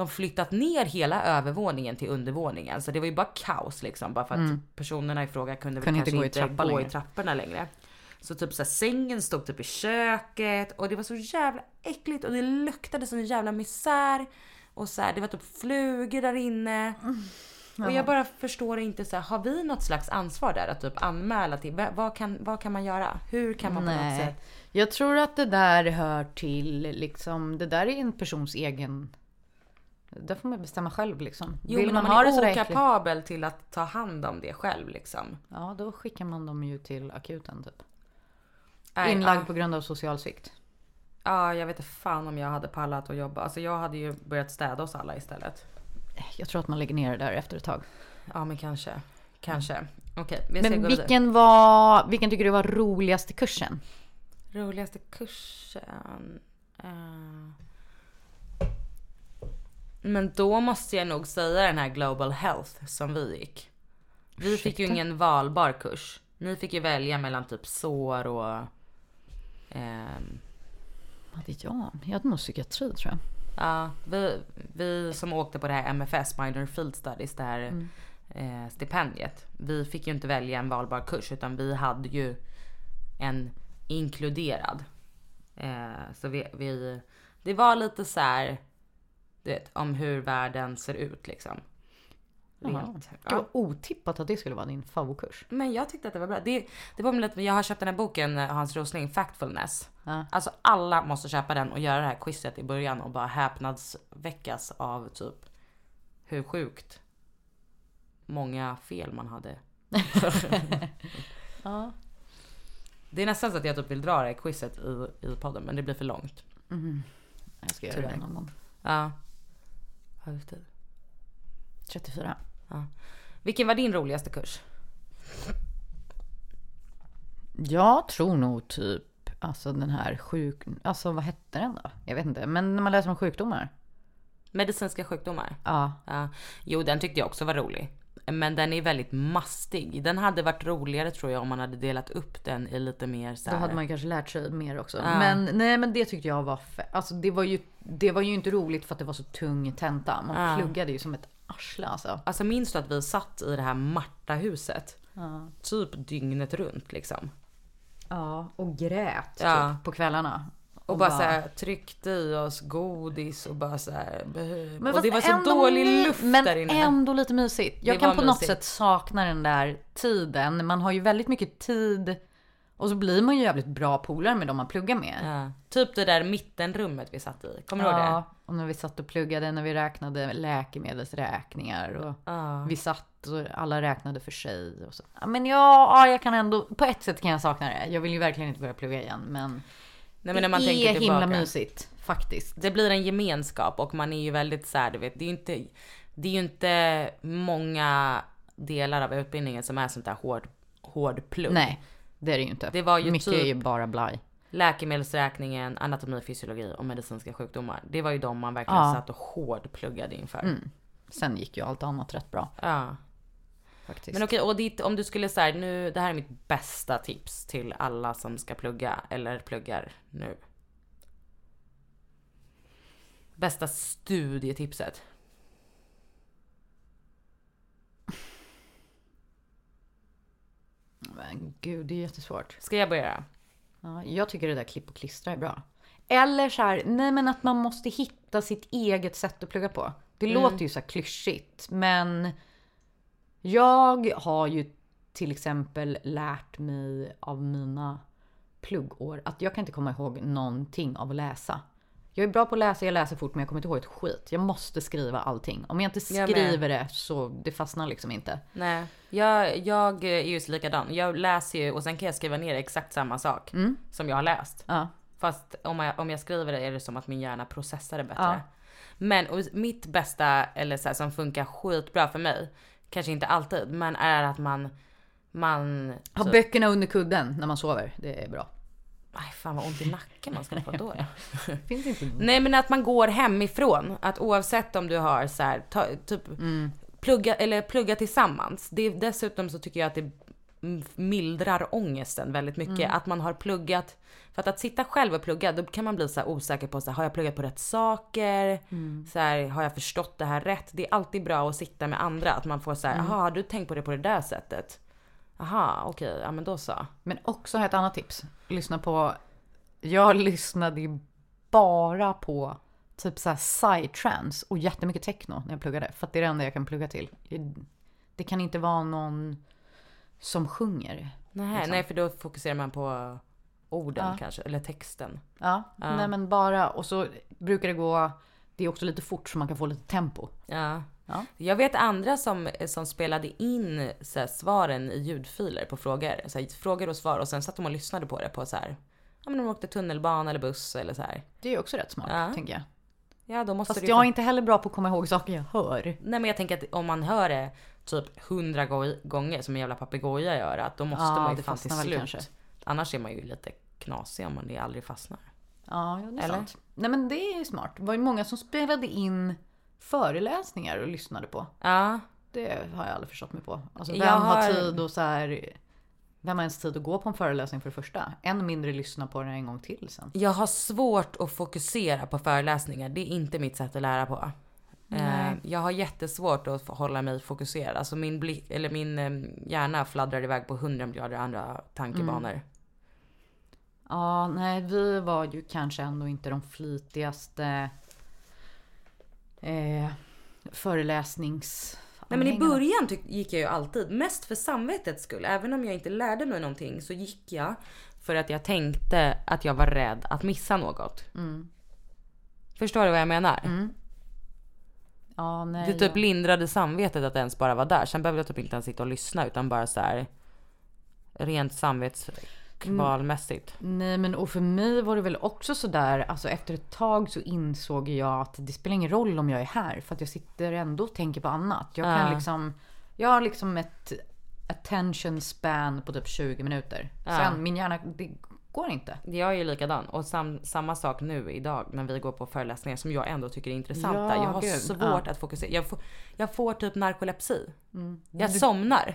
de flyttat ner hela övervåningen till undervåningen. Så det var ju bara kaos liksom. Bara för att mm. personerna i fråga kunde, kunde kanske inte gå, inte i, gå i trapporna längre. Så typ så här, sängen stod typ i köket. Och det var så jävla äckligt. Och det luktade som en jävla misär. Och så här, det var typ flugor där inne. Mm. Och jag bara förstår inte så här, har vi något slags ansvar där att typ anmäla till, vad kan, vad kan man göra? Hur kan man på Nej. något sätt? Jag tror att det där hör till liksom, det där är en persons egen, där får man bestämma själv liksom. Jo, Vill men man, man ha är okapabel äckligt till att ta hand om det själv liksom. Ja, då skickar man dem ju till akuten typ. Nej, Inlagd ja. på grund av social svikt. Ja, jag vet inte fan om jag hade pallat att jobba. Alltså jag hade ju börjat städa oss alla istället. Jag tror att man lägger ner det där efter ett tag. Ja, men kanske. Kanske. Okej, okay, men vilken var, vilken tycker du var roligaste kursen? Roligaste kursen? Uh... Men då måste jag nog säga den här Global Health som vi gick. Vi Ursäkta? Fick ju ingen valbar kurs. Ni fick ju välja mellan typ sår och... Um... Vad vet jag? Jag hade nog psykiatri tror jag. Ja, vi, vi som åkte på det här M F S, Minor Field Studies, det här mm. eh, stipendiet. Vi fick ju inte välja en valbar kurs utan vi hade ju en inkluderad. Eh, så vi, vi, det var lite så här, du vet, om hur världen ser ut liksom. Rent, ja. Det var otippat att det skulle vara din favoritkurs. Men jag tyckte att det var bra. Det, det var lite, jag har köpt den här boken, Hans Rosling, Factfulness. Ja. Alltså alla måste köpa den och göra det här quizet i början och bara häpnadsväckas av typ hur sjukt många fel man hade. Ja. Det är nästan så att jag typ vill dra det här quizet i, i podden, men det blir för långt. Mm. Jag ska göra det någon gång. Ja. Har du tid? trettiofyra. Ja. Vilken var din roligaste kurs? Jag tror nog typ alltså den här sjuk... Alltså vad hette den då? Jag vet inte. Men när man läser om sjukdomar. Medicinska sjukdomar? Ja. Ja. Jo, den tyckte jag också var rolig. Men den är väldigt mastig. Den hade varit roligare tror jag om man hade delat upp den i lite mer så här... Då hade man kanske lärt sig mer också. Ja. Men nej, men det tyckte jag var fe... Alltså det var ju det var ju inte roligt för att det var så tung tenta. Man ja. pluggade ju som ett arsle alltså. Alltså minns du att vi satt i det här Marta-huset? Ja. Typ dygnet runt liksom. Ja, och grät ja. typ, på kvällarna. Och, och bara, bara så här, tryckte i oss godis och bara så här, men och det var så ändå, dålig luft men där inne. Men ändå lite mysigt. Jag det kan på mysigt. något sätt sakna den där tiden. Man har ju väldigt mycket tid. Och så blir man ju jävligt bra polare med dem man pluggar med. Ja. Typ det där mittenrummet vi satt i. Kommer du ja, ihåg det? Ja, och när vi satt och pluggade, när vi räknade läkemedelsräkningar. Och ja. Vi satt och alla räknade för sig. Och så. Ja, men ja, ja, jag kan ändå, på ett sätt kan jag sakna det. Jag vill ju verkligen inte börja plugga igen. Men, Nej, men när man det tänker är tillbaka, himla mysigt, faktiskt. Det blir en gemenskap och man är ju väldigt så här, du vet, det är ju inte, det är ju inte många delar av utbildningen som är sånt där hård, hård plugg. Nej. Det är det ju inte. Det var ju mycket typ är ju bara blaj. Läkemedelsräkningen, anatomi, fysiologi och medicinska sjukdomar. Det var ju de man verkligen ja. satt och hård pluggade inför. Mm. Sen gick ju allt annat rätt bra. Ja. Faktiskt. Men okej, och dit, om du skulle säga nu, det här är mitt bästa tips till alla som ska plugga eller pluggar nu. Bästa studietipset. Men gud, det är jättesvårt. Ska jag börja? Ja, jag tycker det där klipp och klistra är bra. Eller så här, nej men att man måste hitta sitt eget sätt att plugga på. Det mm. låter ju så här klyschigt, men jag har ju till exempel lärt mig av mina pluggår att jag kan inte komma ihåg någonting av att läsa. Jag är bra på att läsa, jag läser fort men jag kommer inte ihåg ett skit. Jag måste skriva allting. Om jag inte skriver jag det så det fastnar liksom inte. Nej, jag, jag är ju så likadan. Jag läser ju och sen kan jag skriva ner exakt samma sak mm. som jag har läst. Ja. Fast om jag, om jag skriver det är det som att min hjärna processar det bättre. Ja. Men och mitt bästa, eller så här, som funkar skitbra för mig, kanske inte alltid, men är att man... man ha så, böckerna under kudden när man sover, det är bra. Aj, fan vad ont i nacken man ska få då. Finns inte. Nej, men att man går hemifrån. Att oavsett om du har så här, ta, typ mm. plugga, eller plugga tillsammans. Det, dessutom så tycker jag att det mildrar ångesten väldigt mycket. Mm. Att man har pluggat, för att, att sitta själv och plugga, då kan man bli så här osäker på så här, har jag pluggat på rätt saker? Mm. Så här, har jag förstått det här rätt? Det är alltid bra att sitta med andra, att man får så här, mm. aha, du tänkt på det på det där sättet. Aha, okej, okay, ja men då så. Men också ett annat tips. Lyssna på, jag lyssnade ju bara på typ så här psytrance och jättemycket techno när jag pluggade. För att det är det enda jag kan plugga till. Det kan inte vara någon som sjunger. Nej, liksom. Nej, för då fokuserar man på orden ja. kanske, eller texten. Ja, ja, nej men bara, och så brukar det gå, det är också lite fort så man kan få lite tempo. Ja. Ja. Jag vet andra som, som spelade in så här, svaren i ljudfiler på frågor. Så här, frågor och svar, och sen satt de och lyssnade på det på så här, ja men de åkte tunnelbana eller buss eller så här. Det är också rätt smart, ja. tänker jag. Ja, då måste Fast du jag få... är inte heller bra på att komma ihåg saker jag hör. Nej, men jag tänker att om man hör det typ hundra gånger som en jävla papegoja gör, att då måste ja, man ju fan till slut. Kanske. Annars är man ju lite knasig om man det aldrig fastnar. Ja, det är eller? sant. Nej, men det är smart. Det var ju många som spelade in föreläsningar och lyssnade på. Ja. Det har jag aldrig förstått mig på. Alltså, vem har... har tid och så här... Vem har ens tid att gå på en föreläsning för det första? Än mindre lyssna på den en gång till sen. Jag har svårt att fokusera på föreläsningar. Det är inte mitt sätt att lära på. Nej. Jag har jättesvårt att hålla mig fokuserad. Alltså min, blick, eller min hjärna fladdrar iväg på hundra miljarder andra tankebanor. Mm. Ja, nej, vi var ju kanske ändå inte de flitigaste eh, föreläsnings... Nej, men i början tyck- gick jag ju alltid mest för samvetets skull. Även om jag inte lärde mig någonting så gick jag för att jag tänkte att jag var rädd att missa något. Mm. Förstår du vad jag menar? Mm. Ja, nej, det typ ja. lindrade samvetet att ens bara vara där. Sen behövde jag typ inte ens sitta och lyssna, utan bara så här rent samvetskvalmässigt. Mm. Nej, men och för mig var det väl också så där, alltså efter ett tag så insåg jag att det spelar ingen roll om jag är här, för att jag sitter ändå och tänker på annat. Jag kan uh. liksom, jag har liksom ett attention span på typ tjugo minuter. Uh. Sen min hjärna, det går inte. Jag är ju likadan. Och sam, samma sak nu idag när vi går på föreläsningar som jag ändå tycker är intressanta. Ja, jag har gud. svårt uh. att fokusera. Jag får, jag får typ narkolepsi. Mm. Jag somnar.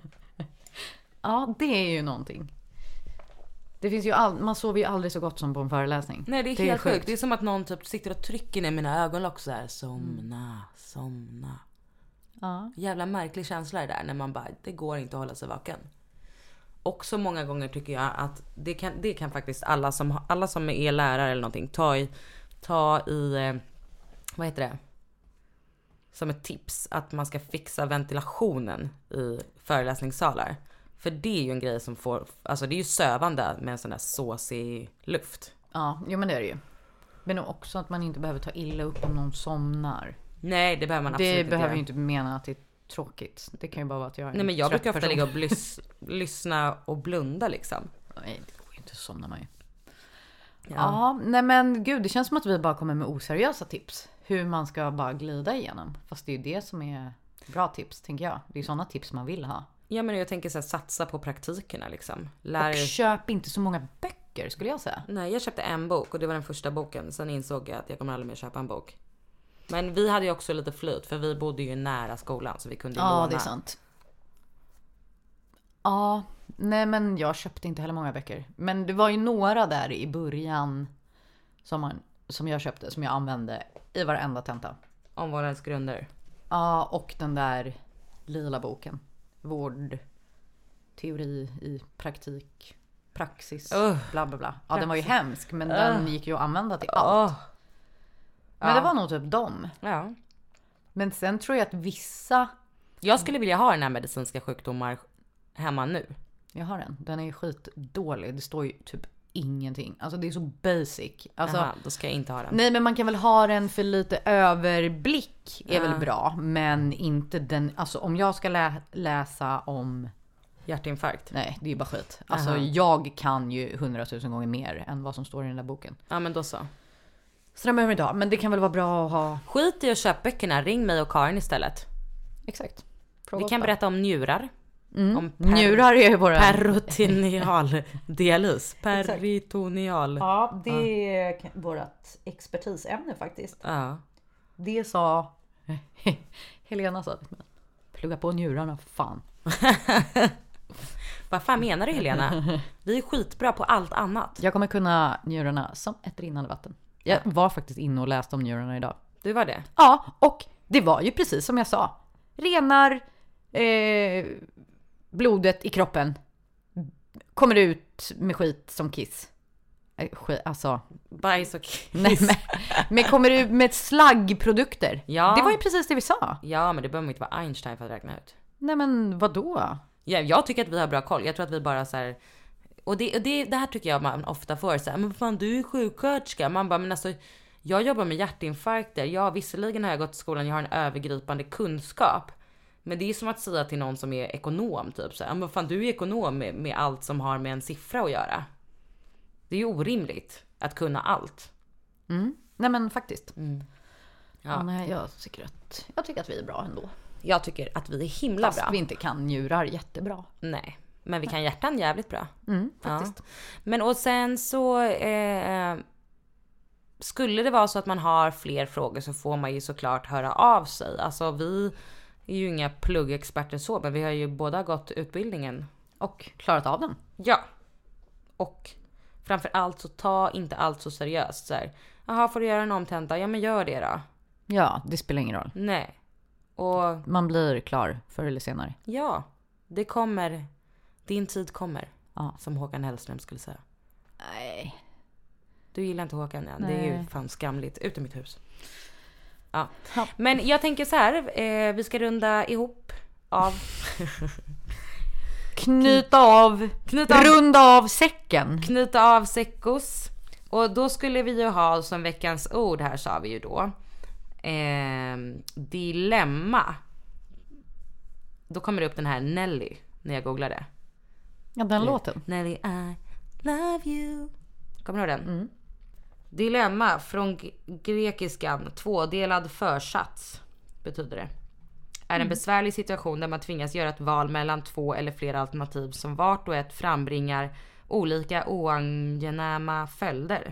Ja, det är ju någonting. Det finns ju all, man sover ju aldrig så gott som på en föreläsning. Nej, det är det helt är sjukt. sjukt. Det är som att någon typ sitter och trycker ner mina ögonlock så här. Somna, mm. somna. Ja. Jävla märklig känsla det där när man bara, det går inte att hålla sig vaken. Också många gånger tycker jag att det kan, det kan faktiskt alla som, alla som är lärare eller någonting ta i, ta i vad heter det? Som ett tips att man ska fixa ventilationen i föreläsningssalar. För det är ju en grej som får, alltså det är ju sövande med en sån där såsig luft. Ja, jo men det är det ju. Men också att man inte behöver ta illa upp om någon somnar. Nej, det behöver man absolut det inte. Det behöver ju inte mena att det är tråkigt. Det kan ju bara vara att jag är Nej, men jag brukar ofta ligga och blys- lyssna och blunda liksom. Nej, det går ju inte, så somnar man ju. Ja. Ja, nej men gud, det känns som att vi bara kommer med oseriösa tips. Hur man ska bara glida igenom. Fast det är ju det som är bra tips, tänker jag. Det är sådana tips man vill ha. Ja, men jag tänker så här, satsa på praktikerna liksom. Lär... Och köp inte så många böcker, skulle jag säga. Nej, jag köpte en bok och det var den första boken. Sen insåg jag att jag kommer aldrig mer köpa en bok. Men vi hade ju också lite flyt, för vi bodde ju nära skolan så vi kunde ja, låna. Ja, det är sant. Ja, nej men jag köpte inte heller många böcker. Men det var ju några där i början som, man, som jag köpte, som jag använde i varenda tenta. Omvårdnadsgrunder. Ja, och den där lila boken. Vård, teori i praktik, praxis, uh, bla bla bla. Ja, praxis. Den var ju hemsk, men uh. den gick ju att använda till allt. Uh. Men ja. Det var nog typ dem. Ja. Men sen tror jag att vissa... Jag skulle vilja ha den här medicinska sjukdomar hemma nu. Jag har den. Den är ju skitdålig. Det står ju typ ingenting. Alltså det är så basic. Alltså, aha, då ska jag inte ha den. Nej, men man kan väl ha den för lite överblick är ja. väl bra. Men inte den... Alltså om jag ska lä- läsa om... hjärtinfarkt. Nej, det är ju bara skit. Alltså aha. jag kan ju hundratusen gånger mer än vad som står i den där boken. Ja, men då så. Så det behöver vi inte ha. Men det kan väl vara bra att ha... Skit i att köpa böckerna. Ring mig och Karin istället. Exakt. Prova vi kan bara. berätta om njurar. Mm. Om per- njurar är ju våra... Peritoneal dialys. Peritoneal. Ja, det är ja. vårt expertisämne faktiskt. Ja. Det sa Helena sa till mig. Plugga på njurarna, fan. Vad fan menar du, Helena? Vi är skitbra på allt annat. Jag kommer kunna njurarna som ett rinnande vatten. Jag var faktiskt inne och läste om njurarna idag. Du var det? Ja, och det var ju precis som jag sa. Renar eh, blodet i kroppen. Kommer ut med skit som kiss. Eh, skit, alltså. Bajs och kiss. Nej, men, men kommer ut med slaggprodukter. Ja. Det var ju precis det vi sa. Ja, men det behöver man inte vara Einstein för att räkna ut. Nej, men vadå? Ja, jag tycker att vi har bra koll. Jag tror att vi bara så här... Och det, och det, det här tycker jag man ofta får så här, men fan, du är sjuksköterska. Man bara, men alltså, jag jobbar med hjärtinfarkter. Ja, visserligen har jag gått till skolan, jag har en övergripande kunskap. Men det är som att säga till någon som är ekonom typ så här, men fan, du är ekonom med, med allt som har med en siffra att göra. Det är ju orimligt att kunna allt. Mm. Nej, men faktiskt. Mm. Ja. Ja, nej, jag tycker att jag tycker att vi är bra ändå. Jag tycker att vi är himla Fast bra. vi inte kan njurar jättebra. Nej, men vi kan hjärtan jävligt bra. Mm, faktiskt. Ja. Men och sen så eh, skulle det vara så att man har fler frågor så får man ju såklart höra av sig. Alltså vi är ju inga pluggexperter så, men vi har ju båda gått utbildningen. Och klarat av den. Ja. Och framför allt så ta inte allt så seriöst. Så här, jaha, får du göra en omtenta? Ja, men gör det då. Ja, det spelar ingen roll. Nej. Och Man blir klar förr eller senare. ja, det kommer. Din tid kommer. Ja. Som Håkan Hellström skulle säga. Nej. Du gillar inte Håkan än. Det är ju fan skamligt. Ut ur mitt hus. Ja. Ja. Men jag tänker så här. Eh, vi ska runda ihop av... Knyta av, Knyta av- runda av säcken. Knyta av säckos. Och då skulle vi ju ha som veckans ord här, sa vi ju då. Eh, dilemma. Då kommer det upp den här Nelly när jag googlar det. Ja, den låten. Nelly, I love you. Kommer du ihåg den? Mm. Dilemma från g- grekiskan, tvådelad försats betyder det. Är en besvärlig situation där man tvingas göra ett val mellan två eller flera alternativ som vart och ett frambringar olika oangenäma följder.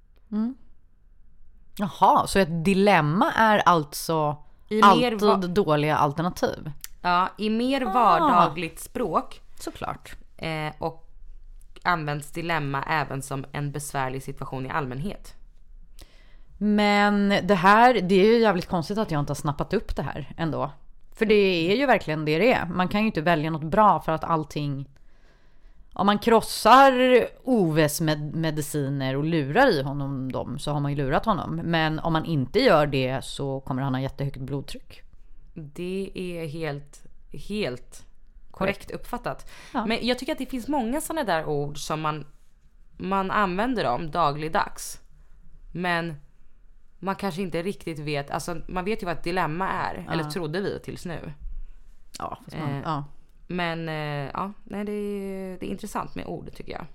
Jaha, så ett dilemma är alltså I mer alltid va- dåliga alternativ? Ja, i mer vardagligt språk Såklart. eh, och används dilemma även som en besvärlig situation i allmänhet. Men det här, det är ju jävligt konstigt att jag inte har snappat upp det här ändå. För det är ju verkligen det det är. Man kan ju inte välja något bra för att allting... Om man krossar Oves med mediciner och lurar i honom dem så har man ju lurat honom. Men om man inte gör det så kommer han ha jättehögt blodtryck. Det är helt, helt korrekt uppfattat. Ja. Men jag tycker att det finns många sådana där ord som man, man använder dem dagligdags. Men man kanske inte riktigt vet, alltså man vet ju vad ett dilemma är. Ja. Eller trodde vi tills nu. Ja, fast man, Eh, ja. Men eh, ja, nej, det, är, det är intressant med ord tycker jag.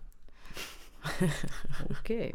Okej.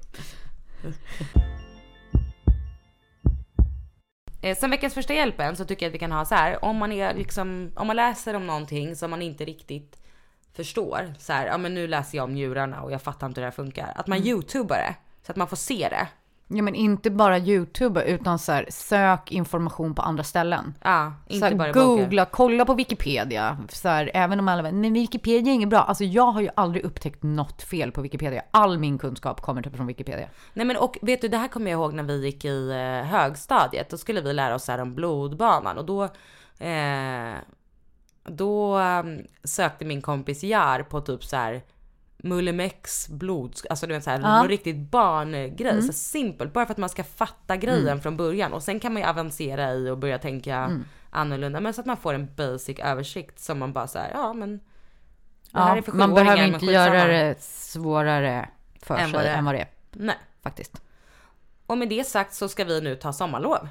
Eh, som veckans första hjälpen så tycker jag att vi kan ha så här. Om man, är liksom, om man läser om någonting som man inte riktigt förstår. Så här, ja men nu läser jag om njurarna och jag fattar inte hur det här funkar. Att man youtubar det så att man får se det. Ja, men inte bara YouTube utan så här, sök information på andra ställen. Ja, inte Så här, bara boken. googla, kolla på Wikipedia. Så här, även om alla vet, nej Wikipedia är inget bra. Alltså jag har ju aldrig upptäckt något fel på Wikipedia. All min kunskap kommer typ från Wikipedia. Nej men och vet du, det här kommer jag ihåg när vi gick i eh, högstadiet. Då skulle vi lära oss här om blodbanan och då eh, då eh, sökte min kompis Jar på typ så här Mullimex blod, alltså du vet så här, Ja. en riktigt barngrej, mm. så simpelt, bara för att man ska fatta grejen Mm. från början och sen kan man ju avancera i och börja tänka Mm. annorlunda, men så att man får en basic översikt som man bara så här, ja men det här Ja, är för man sjuåringar, behöver men inte skitsamma. göra det svårare för Än sig vad det är. än vad det är. Nej. Faktiskt. Och med det sagt så ska vi nu ta sommarlov.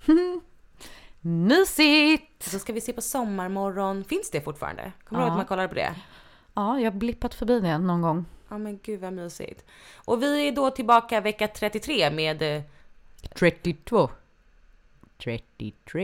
Mysigt! Så ska vi se på Sommarmorgon. Finns det fortfarande? Kommer du Ja. ihåg att man kollar på det? Ja, jag har blippat förbi det någon gång. Ja men gud vad mysigt. Och vi är då tillbaka vecka trettiotre med... eh, trettiotvå. trettiotre.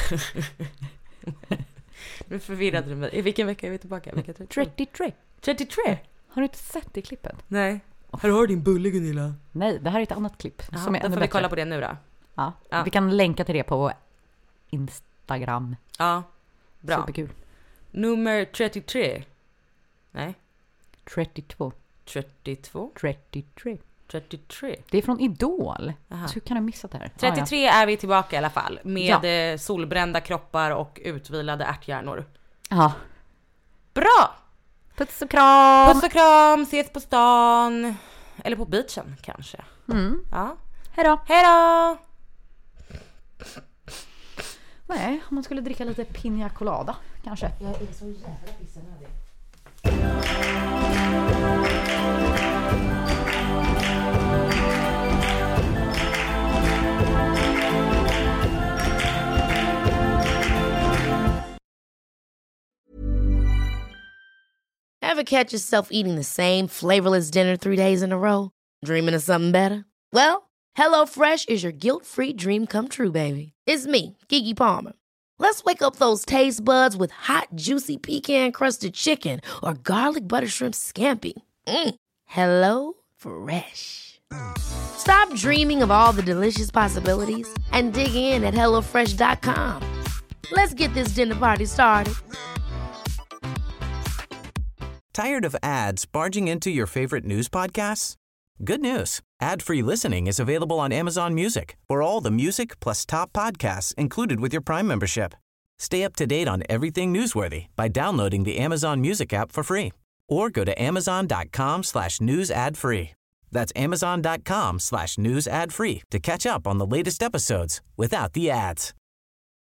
Nu förvirrade du mig. I vilken vecka är vi tillbaka? Vecka trettiotre? trettiotre. trettiotre? Har du inte sett det klippet? Nej. Här har du din bulle Gunilla. Nej, det här är ett annat klipp. Ja, som är då ännu får vi bättre. kolla på det nu då. Ja, Ja. vi kan länka till det på Instagram. Ja, bra. Superkul. Nummer trettiotre. Nej. trettiotvå. trettiotvå. trettiotre. trettiotre. Det är från Idol. Aha. Så hur kan jag missa det här? trettiotre ah, är vi tillbaka i alla fall. Med Ja. eh, solbrända kroppar och utvilade ärthjärnor. ja. ja. Bra! Puss och kram! Puss och kram, ses på stan. Eller på beachen kanske. Mm. Ja. Hejdå! Hejdå! Nej, om man skulle dricka lite pina colada kanske. Jag är så jävla pissenödig. Ever catch yourself eating the same flavorless dinner three days in a row? Dreaming of something better? Well, HelloFresh is your guilt-free dream come true, baby. It's me, Keke Palmer. Let's wake up those taste buds with hot, juicy pecan-crusted chicken or garlic butter shrimp scampi. Mm. Hello Fresh. Stop dreaming of all the delicious possibilities and dig in at hello fresh dot com. Let's get this dinner party started. Tired of ads barging into your favorite news podcasts? Good news. Ad-free listening is available on Amazon Music for all the music plus top podcasts included with your Prime membership. Stay up to date on everything newsworthy by downloading the Amazon Music app for free or go to amazon.com slash news ad free. That's amazon.com slash news ad free to catch up on the latest episodes without the ads.